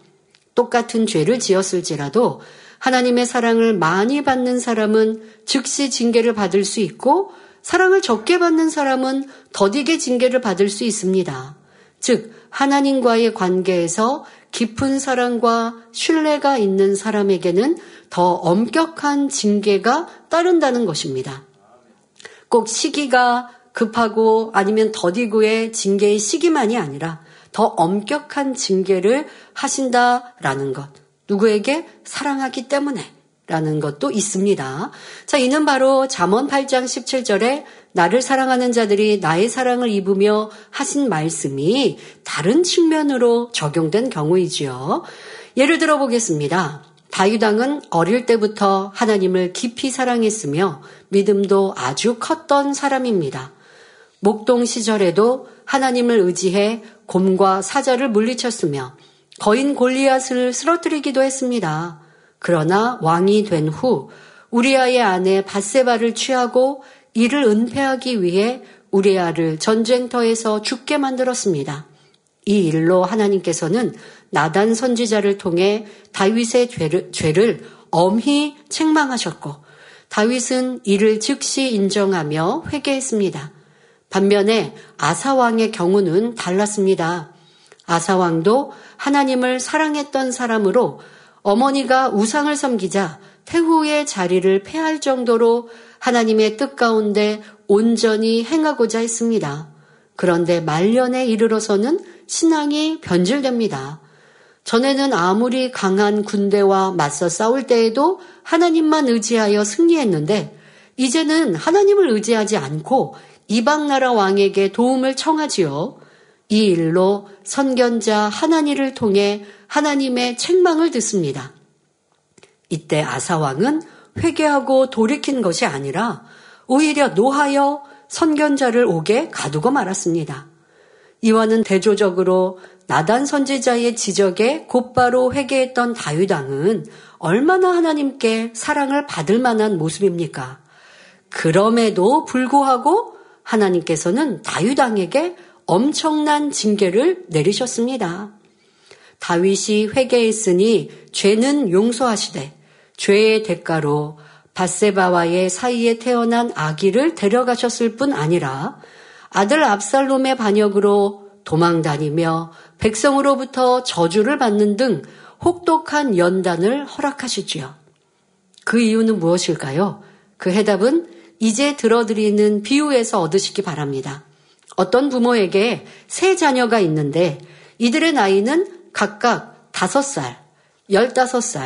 똑같은 죄를 지었을지라도 하나님의 사랑을 많이 받는 사람은 즉시 징계를 받을 수 있고 사랑을 적게 받는 사람은 더디게 징계를 받을 수 있습니다. 즉 하나님과의 관계에서 깊은 사랑과 신뢰가 있는 사람에게는 더 엄격한 징계가 따른다는 것입니다. 꼭 시기가 급하고 아니면 더디고의 징계의 시기만이 아니라 더 엄격한 징계를 하신다라는 것. 누구에게? 사랑하기 때문에 라는 것도 있습니다. 자, 이는 바로 잠언 팔 장 십칠 절에 나를 사랑하는 자들이 나의 사랑을 입으며 하신 말씀이 다른 측면으로 적용된 경우이지요. 예를 들어 보겠습니다. 다윗 왕은 어릴 때부터 하나님을 깊이 사랑했으며 믿음도 아주 컸던 사람입니다. 목동 시절에도 하나님을 의지해 곰과 사자를 물리쳤으며 거인 골리앗을 쓰러뜨리기도 했습니다. 그러나 왕이 된 후 우리아의 아내 밧세바를 취하고 이를 은폐하기 위해 우리아를 전쟁터에서 죽게 만들었습니다. 이 일로 하나님께서는 나단 선지자를 통해 다윗의 죄를, 죄를 엄히 책망하셨고 다윗은 이를 즉시 인정하며 회개했습니다. 반면에 아사왕의 경우는 달랐습니다. 아사왕도 하나님을 사랑했던 사람으로 어머니가 우상을 섬기자 태후의 자리를 폐할 정도로 하나님의 뜻 가운데 온전히 행하고자 했습니다. 그런데 말년에 이르러서는 신앙이 변질됩니다. 전에는 아무리 강한 군대와 맞서 싸울 때에도 하나님만 의지하여 승리했는데 이제는 하나님을 의지하지 않고 이방 나라 왕에게 도움을 청하지요. 이 일로 선견자 하나니를 통해 하나님의 책망을 듣습니다. 이때 아사왕은 회개하고 돌이킨 것이 아니라 오히려 노하여 선견자를 옥에 가두고 말았습니다. 이와는 대조적으로 나단 선지자의 지적에 곧바로 회개했던 다윗 왕은 얼마나 하나님께 사랑을 받을 만한 모습입니까? 그럼에도 불구하고 하나님께서는 다윗 왕에게 엄청난 징계를 내리셨습니다. 다윗이 회개했으니 죄는 용서하시되 죄의 대가로 밧세바와의 사이에 태어난 아기를 데려가셨을 뿐 아니라 아들 압살롬의 반역으로 도망다니며 백성으로부터 저주를 받는 등 혹독한 연단을 허락하시지요. 그 이유는 무엇일까요? 그 해답은 이제 들어드리는 비유에서 얻으시기 바랍니다. 어떤 부모에게 세 자녀가 있는데 이들의 나이는 각각 다섯 살, 열다섯 살,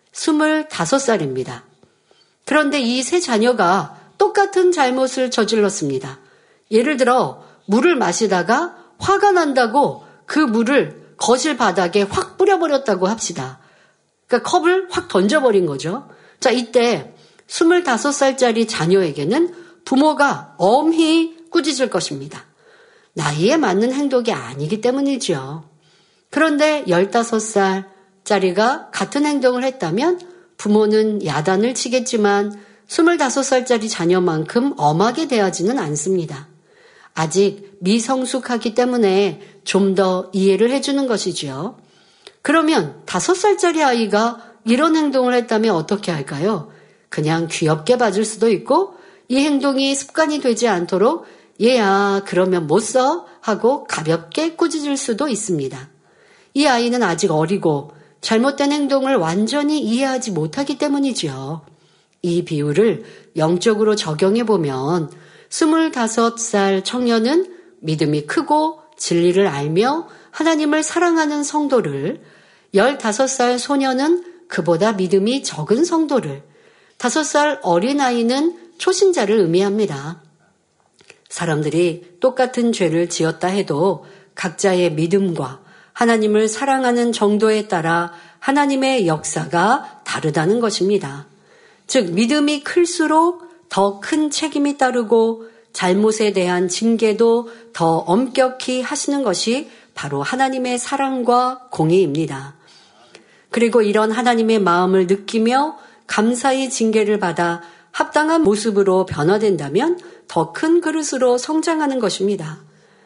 스물다섯 살입니다. 그런데 이 세 자녀가 똑같은 잘못을 저질렀습니다. 예를 들어 물을 마시다가 화가 난다고 그 물을 거실 바닥에 확 뿌려버렸다고 합시다. 그러니까 컵을 확 던져버린 거죠. 자, 이때 스물다섯 살짜리 자녀에게는 부모가 엄히 꾸짖을 것입니다. 나이에 맞는 행동이 아니기 때문이죠. 그런데 열다섯 살짜리가 같은 행동을 했다면 부모는 야단을 치겠지만 스물다섯 살짜리 자녀만큼 엄하게 대하지는 않습니다. 아직 미성숙하기 때문에 좀 더 이해를 해주는 것이지요. 그러면 다섯 살짜리 아이가 이런 행동을 했다면 어떻게 할까요? 그냥 귀엽게 봐줄 수도 있고 이 행동이 습관이 되지 않도록 얘야 그러면 못 써 하고 가볍게 꾸짖을 수도 있습니다. 이 아이는 아직 어리고 잘못된 행동을 완전히 이해하지 못하기 때문이지요. 이 비유를 영적으로 적용해 보면 스물다섯 살 청년은 믿음이 크고 진리를 알며 하나님을 사랑하는 성도를, 열다섯 살 소년은 그보다 믿음이 적은 성도를, 다섯 살 어린아이는 초신자를 의미합니다. 사람들이 똑같은 죄를 지었다 해도 각자의 믿음과 하나님을 사랑하는 정도에 따라 하나님의 역사가 다르다는 것입니다. 즉 믿음이 클수록 더 큰 책임이 따르고 잘못에 대한 징계도 더 엄격히 하시는 것이 바로 하나님의 사랑과 공의입니다. 그리고 이런 하나님의 마음을 느끼며 감사히 징계를 받아 합당한 모습으로 변화된다면 더 큰 그릇으로 성장하는 것입니다.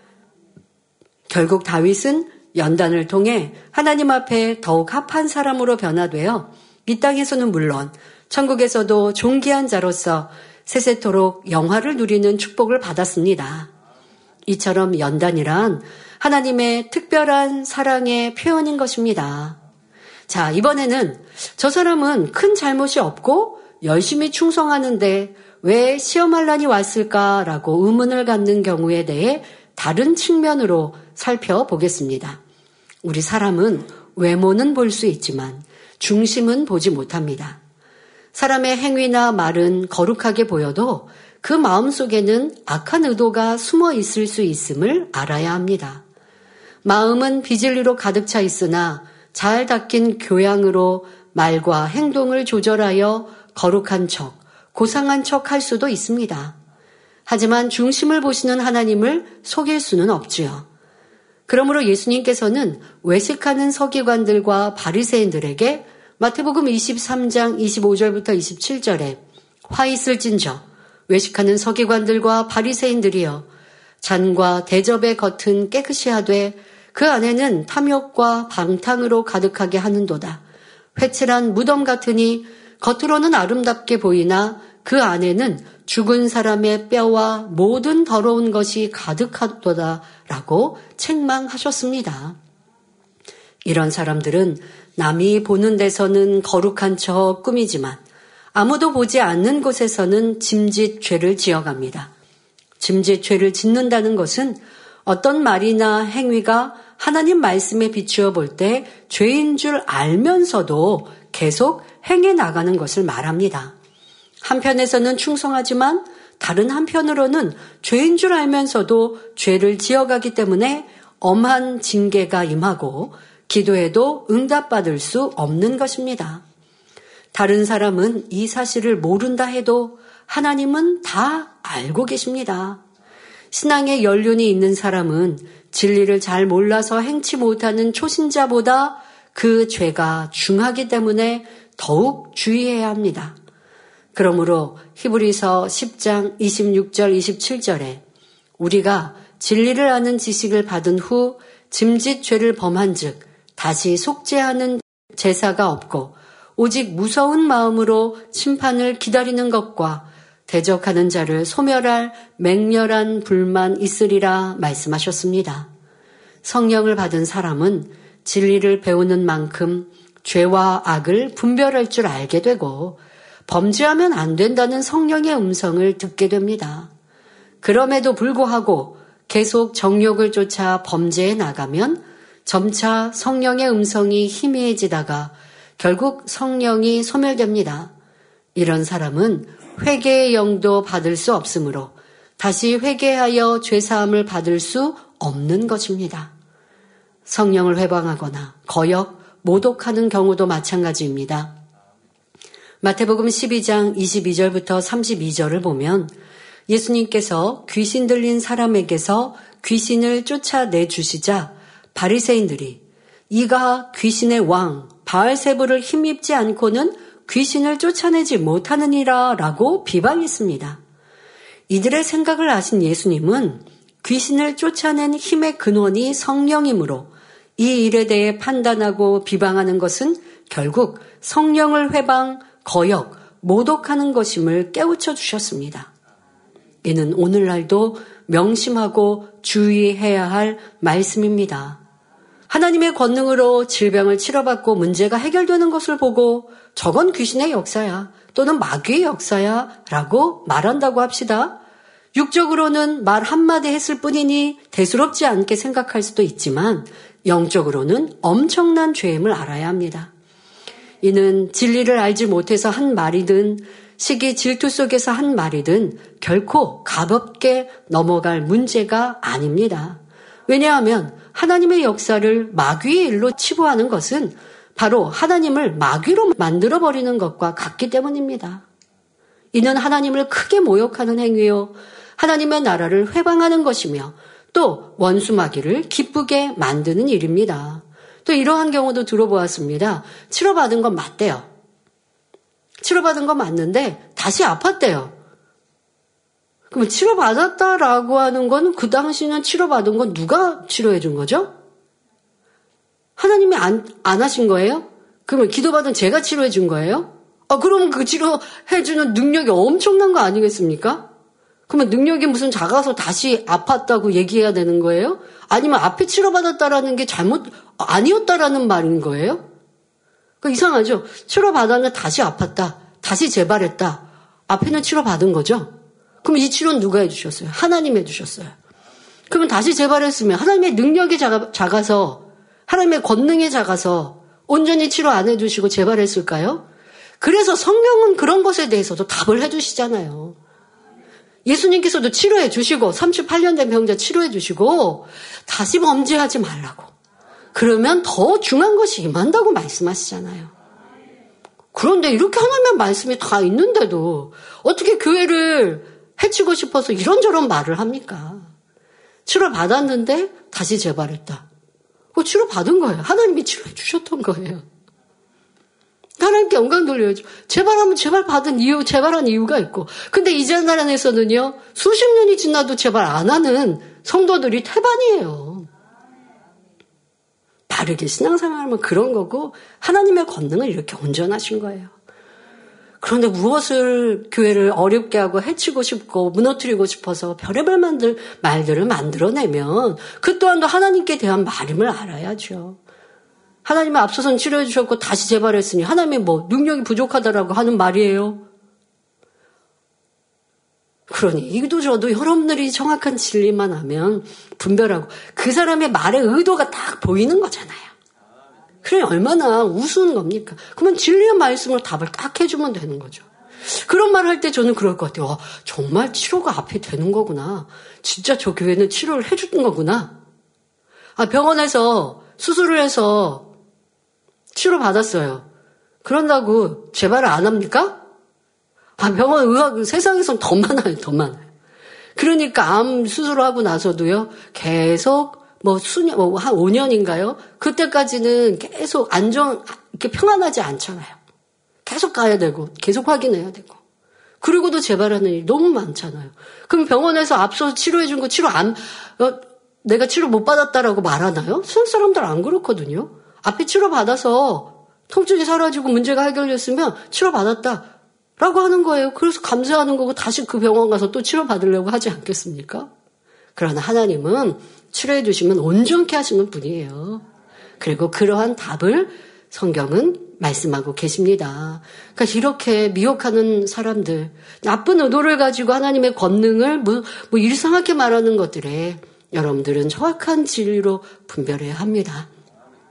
결국 다윗은 연단을 통해 하나님 앞에 더욱 합한 사람으로 변화되어 이 땅에서는 물론 천국에서도 존귀한 자로서 세세토록 영화를 누리는 축복을 받았습니다. 이처럼 연단이란 하나님의 특별한 사랑의 표현인 것입니다. 자, 이번에는 저 사람은 큰 잘못이 없고 열심히 충성하는데 왜 시험환란이 왔을까라고 의문을 갖는 경우에 대해 다른 측면으로 살펴보겠습니다. 우리 사람은 외모는 볼 수 있지만 중심은 보지 못합니다. 사람의 행위나 말은 거룩하게 보여도 그 마음속에는 악한 의도가 숨어 있을 수 있음을 알아야 합니다. 마음은 비진리로 가득 차 있으나 잘 닦인 교양으로 말과 행동을 조절하여 거룩한 척, 고상한 척 할 수도 있습니다. 하지만 중심을 보시는 하나님을 속일 수는 없지요. 그러므로 예수님께서는 외식하는 서기관들과 바리새인들에게 마태복음 이십삼 장 이십오 절부터 이십칠 절에 화 있을진저 외식하는 서기관들과 바리새인들이여 잔과 대접의 겉은 깨끗이 하되 그 안에는 탐욕과 방탕으로 가득하게 하는도다. 회칠한 무덤 같으니 겉으로는 아름답게 보이나 그 안에는 죽은 사람의 뼈와 모든 더러운 것이 가득하도다 라고 책망하셨습니다. 이런 사람들은 남이 보는 데서는 거룩한 척 꾸미지만 아무도 보지 않는 곳에서는 짐짓 죄를 지어갑니다. 짐짓 죄를 짓는다는 것은 어떤 말이나 행위가 하나님 말씀에 비추어 볼 때 죄인 줄 알면서도 계속 행해 나가는 것을 말합니다. 한편에서는 충성하지만 다른 한편으로는 죄인 줄 알면서도 죄를 지어가기 때문에 엄한 징계가 임하고 기도해도 응답받을 수 없는 것입니다. 다른 사람은 이 사실을 모른다 해도 하나님은 다 알고 계십니다. 신앙의 연륜이 있는 사람은 진리를 잘 몰라서 행치 못하는 초신자보다 그 죄가 중하기 때문에 더욱 주의해야 합니다. 그러므로 히브리서 십 장 이십육 절 이십칠 절에 우리가 진리를 아는 지식을 받은 후 짐짓 죄를 범한 즉 다시 속죄하는 제사가 없고 오직 무서운 마음으로 심판을 기다리는 것과 대적하는 자를 소멸할 맹렬한 불만 있으리라 말씀하셨습니다. 성령을 받은 사람은 진리를 배우는 만큼 죄와 악을 분별할 줄 알게 되고 범죄하면 안 된다는 성령의 음성을 듣게 됩니다. 그럼에도 불구하고 계속 정욕을 쫓아 범죄에 나가면 점차 성령의 음성이 희미해지다가 결국 성령이 소멸됩니다. 이런 사람은 회개의 영도 받을 수 없으므로 다시 회개하여 죄사함을 받을 수 없는 것입니다. 성령을 회방하거나 거역, 모독하는 경우도 마찬가지입니다. 마태복음 십이 장 이십이 절부터 삼십이 절을 보면 예수님께서 귀신 들린 사람에게서 귀신을 쫓아내 주시자 바리새인들이 이가 귀신의 왕 바알세불을 힘입지 않고는 귀신을 쫓아내지 못하느니라 라고 비방했습니다. 이들의 생각을 아신 예수님은 귀신을 쫓아낸 힘의 근원이 성령이므로 이 일에 대해 판단하고 비방하는 것은 결국 성령을 회방, 거역, 모독하는 것임을 깨우쳐 주셨습니다. 이는 오늘날도 명심하고 주의해야 할 말씀입니다. 하나님의 권능으로 질병을 치료받고 문제가 해결되는 것을 보고 저건 귀신의 역사야 또는 마귀의 역사야 라고 말한다고 합시다. 육적으로는 말 한마디 했을 뿐이니 대수롭지 않게 생각할 수도 있지만 영적으로는 엄청난 죄임을 알아야 합니다. 이는 진리를 알지 못해서 한 말이든 시기 질투 속에서 한 말이든 결코 가볍게 넘어갈 문제가 아닙니다. 왜냐하면 하나님의 역사를 마귀의 일로 치부하는 것은 바로 하나님을 마귀로 만들어버리는 것과 같기 때문입니다. 이는 하나님을 크게 모욕하는 행위요 하나님의 나라를 회방하는 것이며 또 원수 마귀를 기쁘게 만드는 일입니다. 또 이러한 경우도 들어보았습니다. 치료받은 건 맞대요. 치료받은 건 맞는데 다시 아팠대요. 그럼 치료받았다라고 하는 건 그 당시는 치료받은 건 누가 치료해 준 거죠? 하나님이 안, 안 하신 거예요? 그러면 기도받은 제가 치료해 준 거예요? 아, 그럼 그 치료해 주는 능력이 엄청난 거 아니겠습니까? 그러면 능력이 무슨 작아서 다시 아팠다고 얘기해야 되는 거예요? 아니면 앞에 치료받았다라는 게 잘못 아니었다라는 말인 거예요? 그 이상하죠? 치료받았는데 다시 아팠다. 다시 재발했다. 앞에는 치료받은 거죠? 그럼 이 치료는 누가 해주셨어요? 하나님 해주셨어요. 그러면 다시 재발했으면 하나님의 능력이 작아, 작아서 하나님의 권능이 작아서 온전히 치료 안 해주시고 재발했을까요? 그래서 성령은 그런 것에 대해서도 답을 해주시잖아요. 예수님께서도 치료해 주시고 삼십팔 년 된 병자 치료해 주시고 다시 범죄하지 말라고. 그러면 더 중한 것이 임한다고 말씀하시잖아요. 그런데 이렇게 하나님의 말씀이 다 있는데도 어떻게 교회를 해치고 싶어서 이런저런 말을 합니까? 치료 받았는데 다시 재발했다. 그거 치료 받은 거예요. 하나님이 치료해 주셨던 거예요. 하나님께 영광 돌려야죠. 재발하면 재발 받은 이유, 재발한 이유가 있고. 근데 이제 나라에서는요, 수십 년이 지나도 재발 안 하는 성도들이 태반이에요. 바르게 신앙생활하면 그런 거고, 하나님의 권능을 이렇게 온전하신 거예요. 그런데 무엇을 교회를 어렵게 하고 해치고 싶고 무너뜨리고 싶어서 별의별 만들, 말들을 만들어내면 그 또한도 하나님께 대한 말임을 알아야죠. 하나님은 앞서선 치료해 주셨고 다시 재발했으니 하나님이 뭐 능력이 부족하다라고 하는 말이에요. 그러니 이도 저도 여러분들이 정확한 진리만 하면 분별하고 그 사람의 말의 의도가 딱 보이는 거잖아요. 그래 얼마나 우스운 겁니까? 그러면 진리의 말씀으로 답을 딱 해주면 되는 거죠. 그런 말 할 때 저는 그럴 것 같아요. 와, 정말 치료가 앞에 되는 거구나. 진짜 저 교회는 치료를 해주는 거구나. 아, 병원에서 수술을 해서 치료 받았어요. 그런다고 재발을 안 합니까? 아, 병원 의학 세상에선 더 많아요, 더 많아요. 그러니까 암 수술을 하고 나서도요, 계속 뭐 수년, 뭐 한 오 년인가요? 그때까지는 계속 안정, 이렇게 평안하지 않잖아요. 계속 가야 되고, 계속 확인해야 되고. 그리고도 재발하는 일이 너무 많잖아요. 그럼 병원에서 앞서 치료해준 거 치료 안, 어, 내가 치료 못 받았다라고 말하나요? 세상 사람들 안 그렇거든요. 앞에 치료 받아서 통증이 사라지고 문제가 해결됐으면 치료 받았다라고 하는 거예요. 그래서 감사하는 거고 다시 그 병원 가서 또 치료 받으려고 하지 않겠습니까? 그러나 하나님은 치료해 주시면 온전케 하시는 분이에요. 그리고 그러한 답을 성경은 말씀하고 계십니다. 그러니까 이렇게 미혹하는 사람들, 나쁜 의도를 가지고 하나님의 권능을 뭐, 뭐 일상하게 말하는 것들에 여러분들은 정확한 진리로 분별해야 합니다.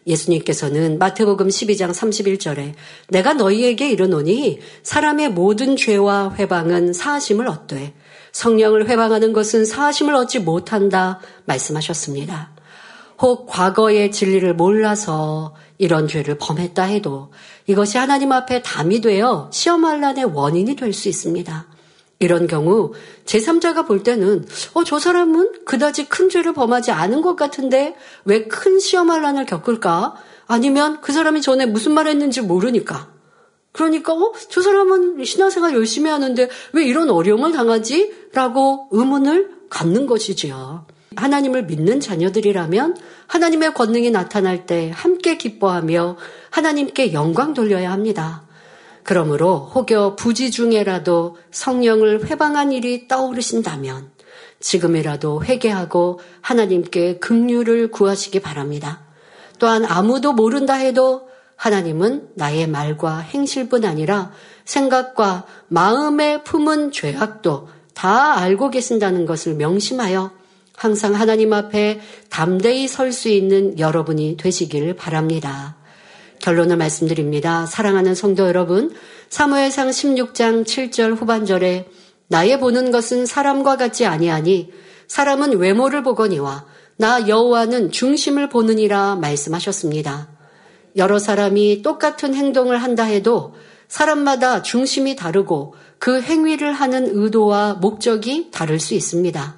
예수님께서는 마태복음 십이 장 삼십일 절에 내가 너희에게 이르노니 사람의 모든 죄와 회방은 사하심을 얻되 성령을 회방하는 것은 사하심을 얻지 못한다 말씀하셨습니다. 혹 과거의 진리를 몰라서 이런 죄를 범했다 해도 이것이 하나님 앞에 담이 되어 시험환란의 원인이 될 수 있습니다. 이런 경우 제삼자가 볼 때는 어, 저 사람은 그다지 큰 죄를 범하지 않은 것 같은데 왜 큰 시험환란을 겪을까? 아니면 그 사람이 전에 무슨 말 했는지 모르니까. 그러니까 어, 저 사람은 신앙생활 열심히 하는데 왜 이런 어려움을 당하지? 라고 의문을 갖는 것이지요. 하나님을 믿는 자녀들이라면 하나님의 권능이 나타날 때 함께 기뻐하며 하나님께 영광 돌려야 합니다. 그러므로 혹여 부지 중에라도 성령을 회방한 일이 떠오르신다면 지금이라도 회개하고 하나님께 긍휼을 구하시기 바랍니다. 또한 아무도 모른다 해도 하나님은 나의 말과 행실뿐 아니라 생각과 마음에 품은 죄악도 다 알고 계신다는 것을 명심하여 항상 하나님 앞에 담대히 설 수 있는 여러분이 되시길 바랍니다. 결론을 말씀드립니다. 사랑하는 성도 여러분, 사무엘상 십육 장 칠 절 후반절에 나의 보는 것은 사람과 같지 아니하니 사람은 외모를 보거니와 나 여호와는 중심을 보느니라 말씀하셨습니다. 여러 사람이 똑같은 행동을 한다 해도 사람마다 중심이 다르고 그 행위를 하는 의도와 목적이 다를 수 있습니다.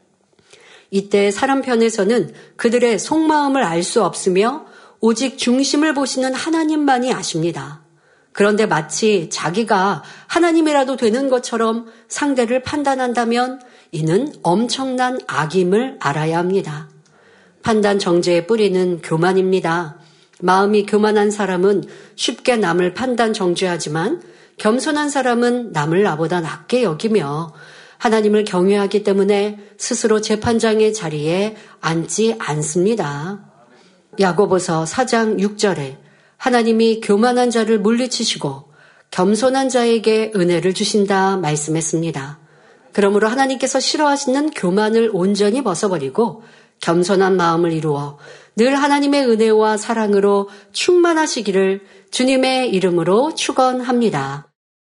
이때 사람 편에서는 그들의 속마음을 알 수 없으며 오직 중심을 보시는 하나님만이 아십니다. 그런데 마치 자기가 하나님이라도 되는 것처럼 상대를 판단한다면 이는 엄청난 악임을 알아야 합니다. 판단 정죄의 뿌리는 교만입니다. 마음이 교만한 사람은 쉽게 남을 판단 정죄하지만 겸손한 사람은 남을 나보다 낮게 여기며 하나님을 경외하기 때문에 스스로 재판장의 자리에 앉지 않습니다. 야고보서 사 장 육 절에 하나님이 교만한 자를 물리치시고 겸손한 자에게 은혜를 주신다 말씀했습니다. 그러므로 하나님께서 싫어하시는 교만을 온전히 벗어버리고 겸손한 마음을 이루어 늘 하나님의 은혜와 사랑으로 충만하시기를 주님의 이름으로 축원합니다.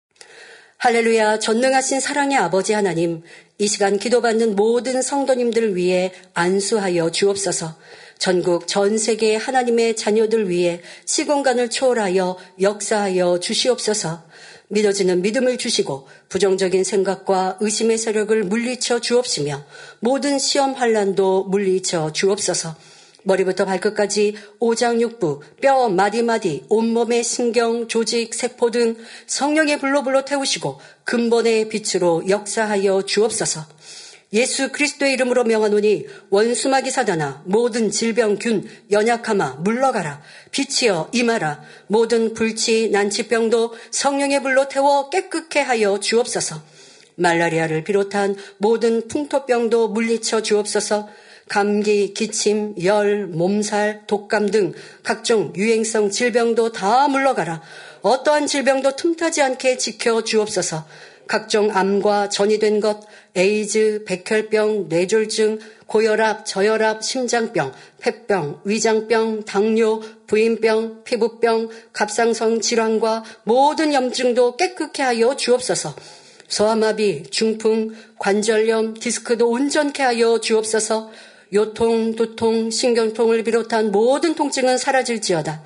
할렐루야. 전능하신 사랑의 아버지 하나님, 이 시간 기도받는 모든 성도님들 위해 안수하여 주옵소서. 전국 전 세계의 하나님의 자녀들 위해 시공간을 초월하여 역사하여 주시옵소서. 믿어지는 믿음을 주시고 부정적인 생각과 의심의 세력을 물리쳐 주옵시며 모든 시험 환난도 물리쳐 주옵소서. 머리부터 발끝까지 오장육부, 뼈 마디마디, 온몸의 신경, 조직, 세포 등 성령의 불로 불로 태우시고 근본의 빛으로 역사하여 주옵소서. 예수 그리스도의 이름으로 명하노니 원수마귀 사단아 모든 질병균 연약함아 물러가라. 빛이여 임하라. 모든 불치 난치병도 성령의 불로 태워 깨끗게 하여 주옵소서. 말라리아를 비롯한 모든 풍토병도 물리쳐 주옵소서. 감기, 기침, 열, 몸살, 독감 등 각종 유행성 질병도 다 물러가라. 어떠한 질병도 틈타지 않게 지켜 주옵소서. 각종 암과 전이된 것, 에이즈, 백혈병, 뇌졸중, 고혈압, 저혈압, 심장병, 폐병, 위장병, 당뇨, 부인병, 피부병, 갑상선 질환과 모든 염증도 깨끗게 하여 주옵소서. 소아마비, 중풍, 관절염, 디스크도 온전케 하여 주옵소서. 요통, 두통, 신경통을 비롯한 모든 통증은 사라질지어다.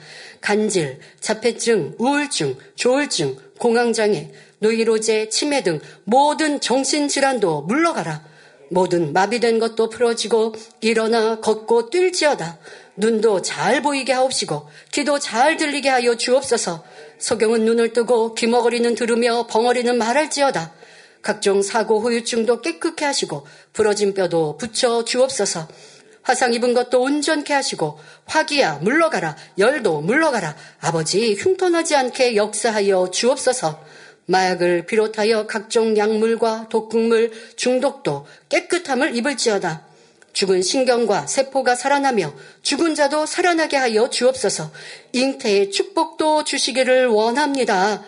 간질, 자폐증, 우울증, 조울증, 공황장애, 노이로제, 치매 등 모든 정신질환도 물러가라. 모든 마비된 것도 풀어지고 일어나 걷고 뛸지어다. 눈도 잘 보이게 하옵시고 귀도 잘 들리게 하여 주옵소서. 소경은 눈을 뜨고 귀머거리는 들으며 벙어리는 말할지어다. 각종 사고 후유증도 깨끗게 하시고 부러진 뼈도 붙여 주옵소서. 화상 입은 것도 온전케 하시고 화기야 물러가라. 열도 물러가라. 아버지 흉터나지 않게 역사하여 주옵소서. 마약을 비롯하여 각종 약물과 독극물 중독도 깨끗함을 입을지어다. 죽은 신경과 세포가 살아나며 죽은 자도 살아나게 하여 주옵소서. 잉태의 축복도 주시기를 원합니다.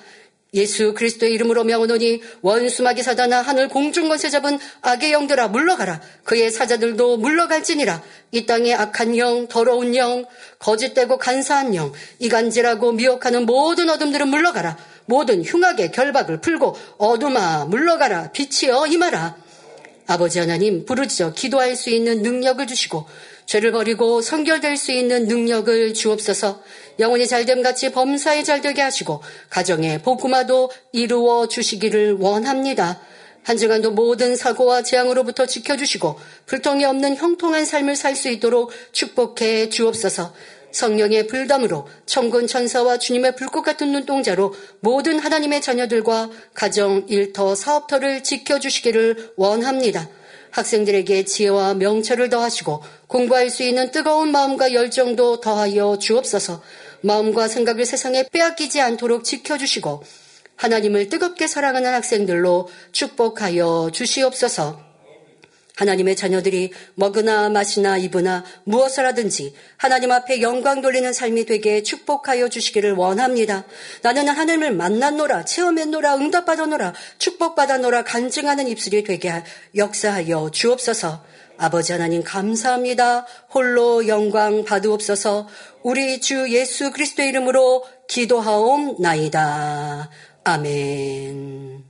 예수 그리스도의 이름으로 명하노니 원수마귀 사단아 하늘 공중 권세 잡은 악의 영들아 물러가라. 그의 사자들도 물러갈지니라. 이 땅의 악한 영, 더러운 영, 거짓되고 간사한 영, 이간질하고 미혹하는 모든 어둠들은 물러가라. 모든 흉악의 결박을 풀고 어둠아 물러가라. 빛이여 임하라. 아버지 하나님, 부르짖어 기도할 수 있는 능력을 주시고 죄를 버리고 성결될 수 있는 능력을 주옵소서. 영혼이 잘됨같이 범사에 잘되게 하시고 가정의 복음화도 이루어 주시기를 원합니다. 한 주간도 모든 사고와 재앙으로부터 지켜주시고 불통이 없는 형통한 삶을 살 수 있도록 축복해 주옵소서. 성령의 불담으로 천군 천사와 주님의 불꽃 같은 눈동자로 모든 하나님의 자녀들과 가정, 일터, 사업터를 지켜주시기를 원합니다. 학생들에게 지혜와 명철을 더하시고 공부할 수 있는 뜨거운 마음과 열정도 더하여 주옵소서. 마음과 생각을 세상에 빼앗기지 않도록 지켜주시고 하나님을 뜨겁게 사랑하는 학생들로 축복하여 주시옵소서. 하나님의 자녀들이 먹으나 마시나 입으나 무엇을 하든지 하나님 앞에 영광 돌리는 삶이 되게 축복하여 주시기를 원합니다. 나는 하나님을 만났노라, 체험했노라, 응답받았노라, 축복받았노라 간증하는 입술이 되게 역사하여 주옵소서. 아버지 하나님 감사합니다. 홀로 영광 받으옵소서. 우리 주 예수 그리스도의 이름으로 기도하옵나이다. 아멘.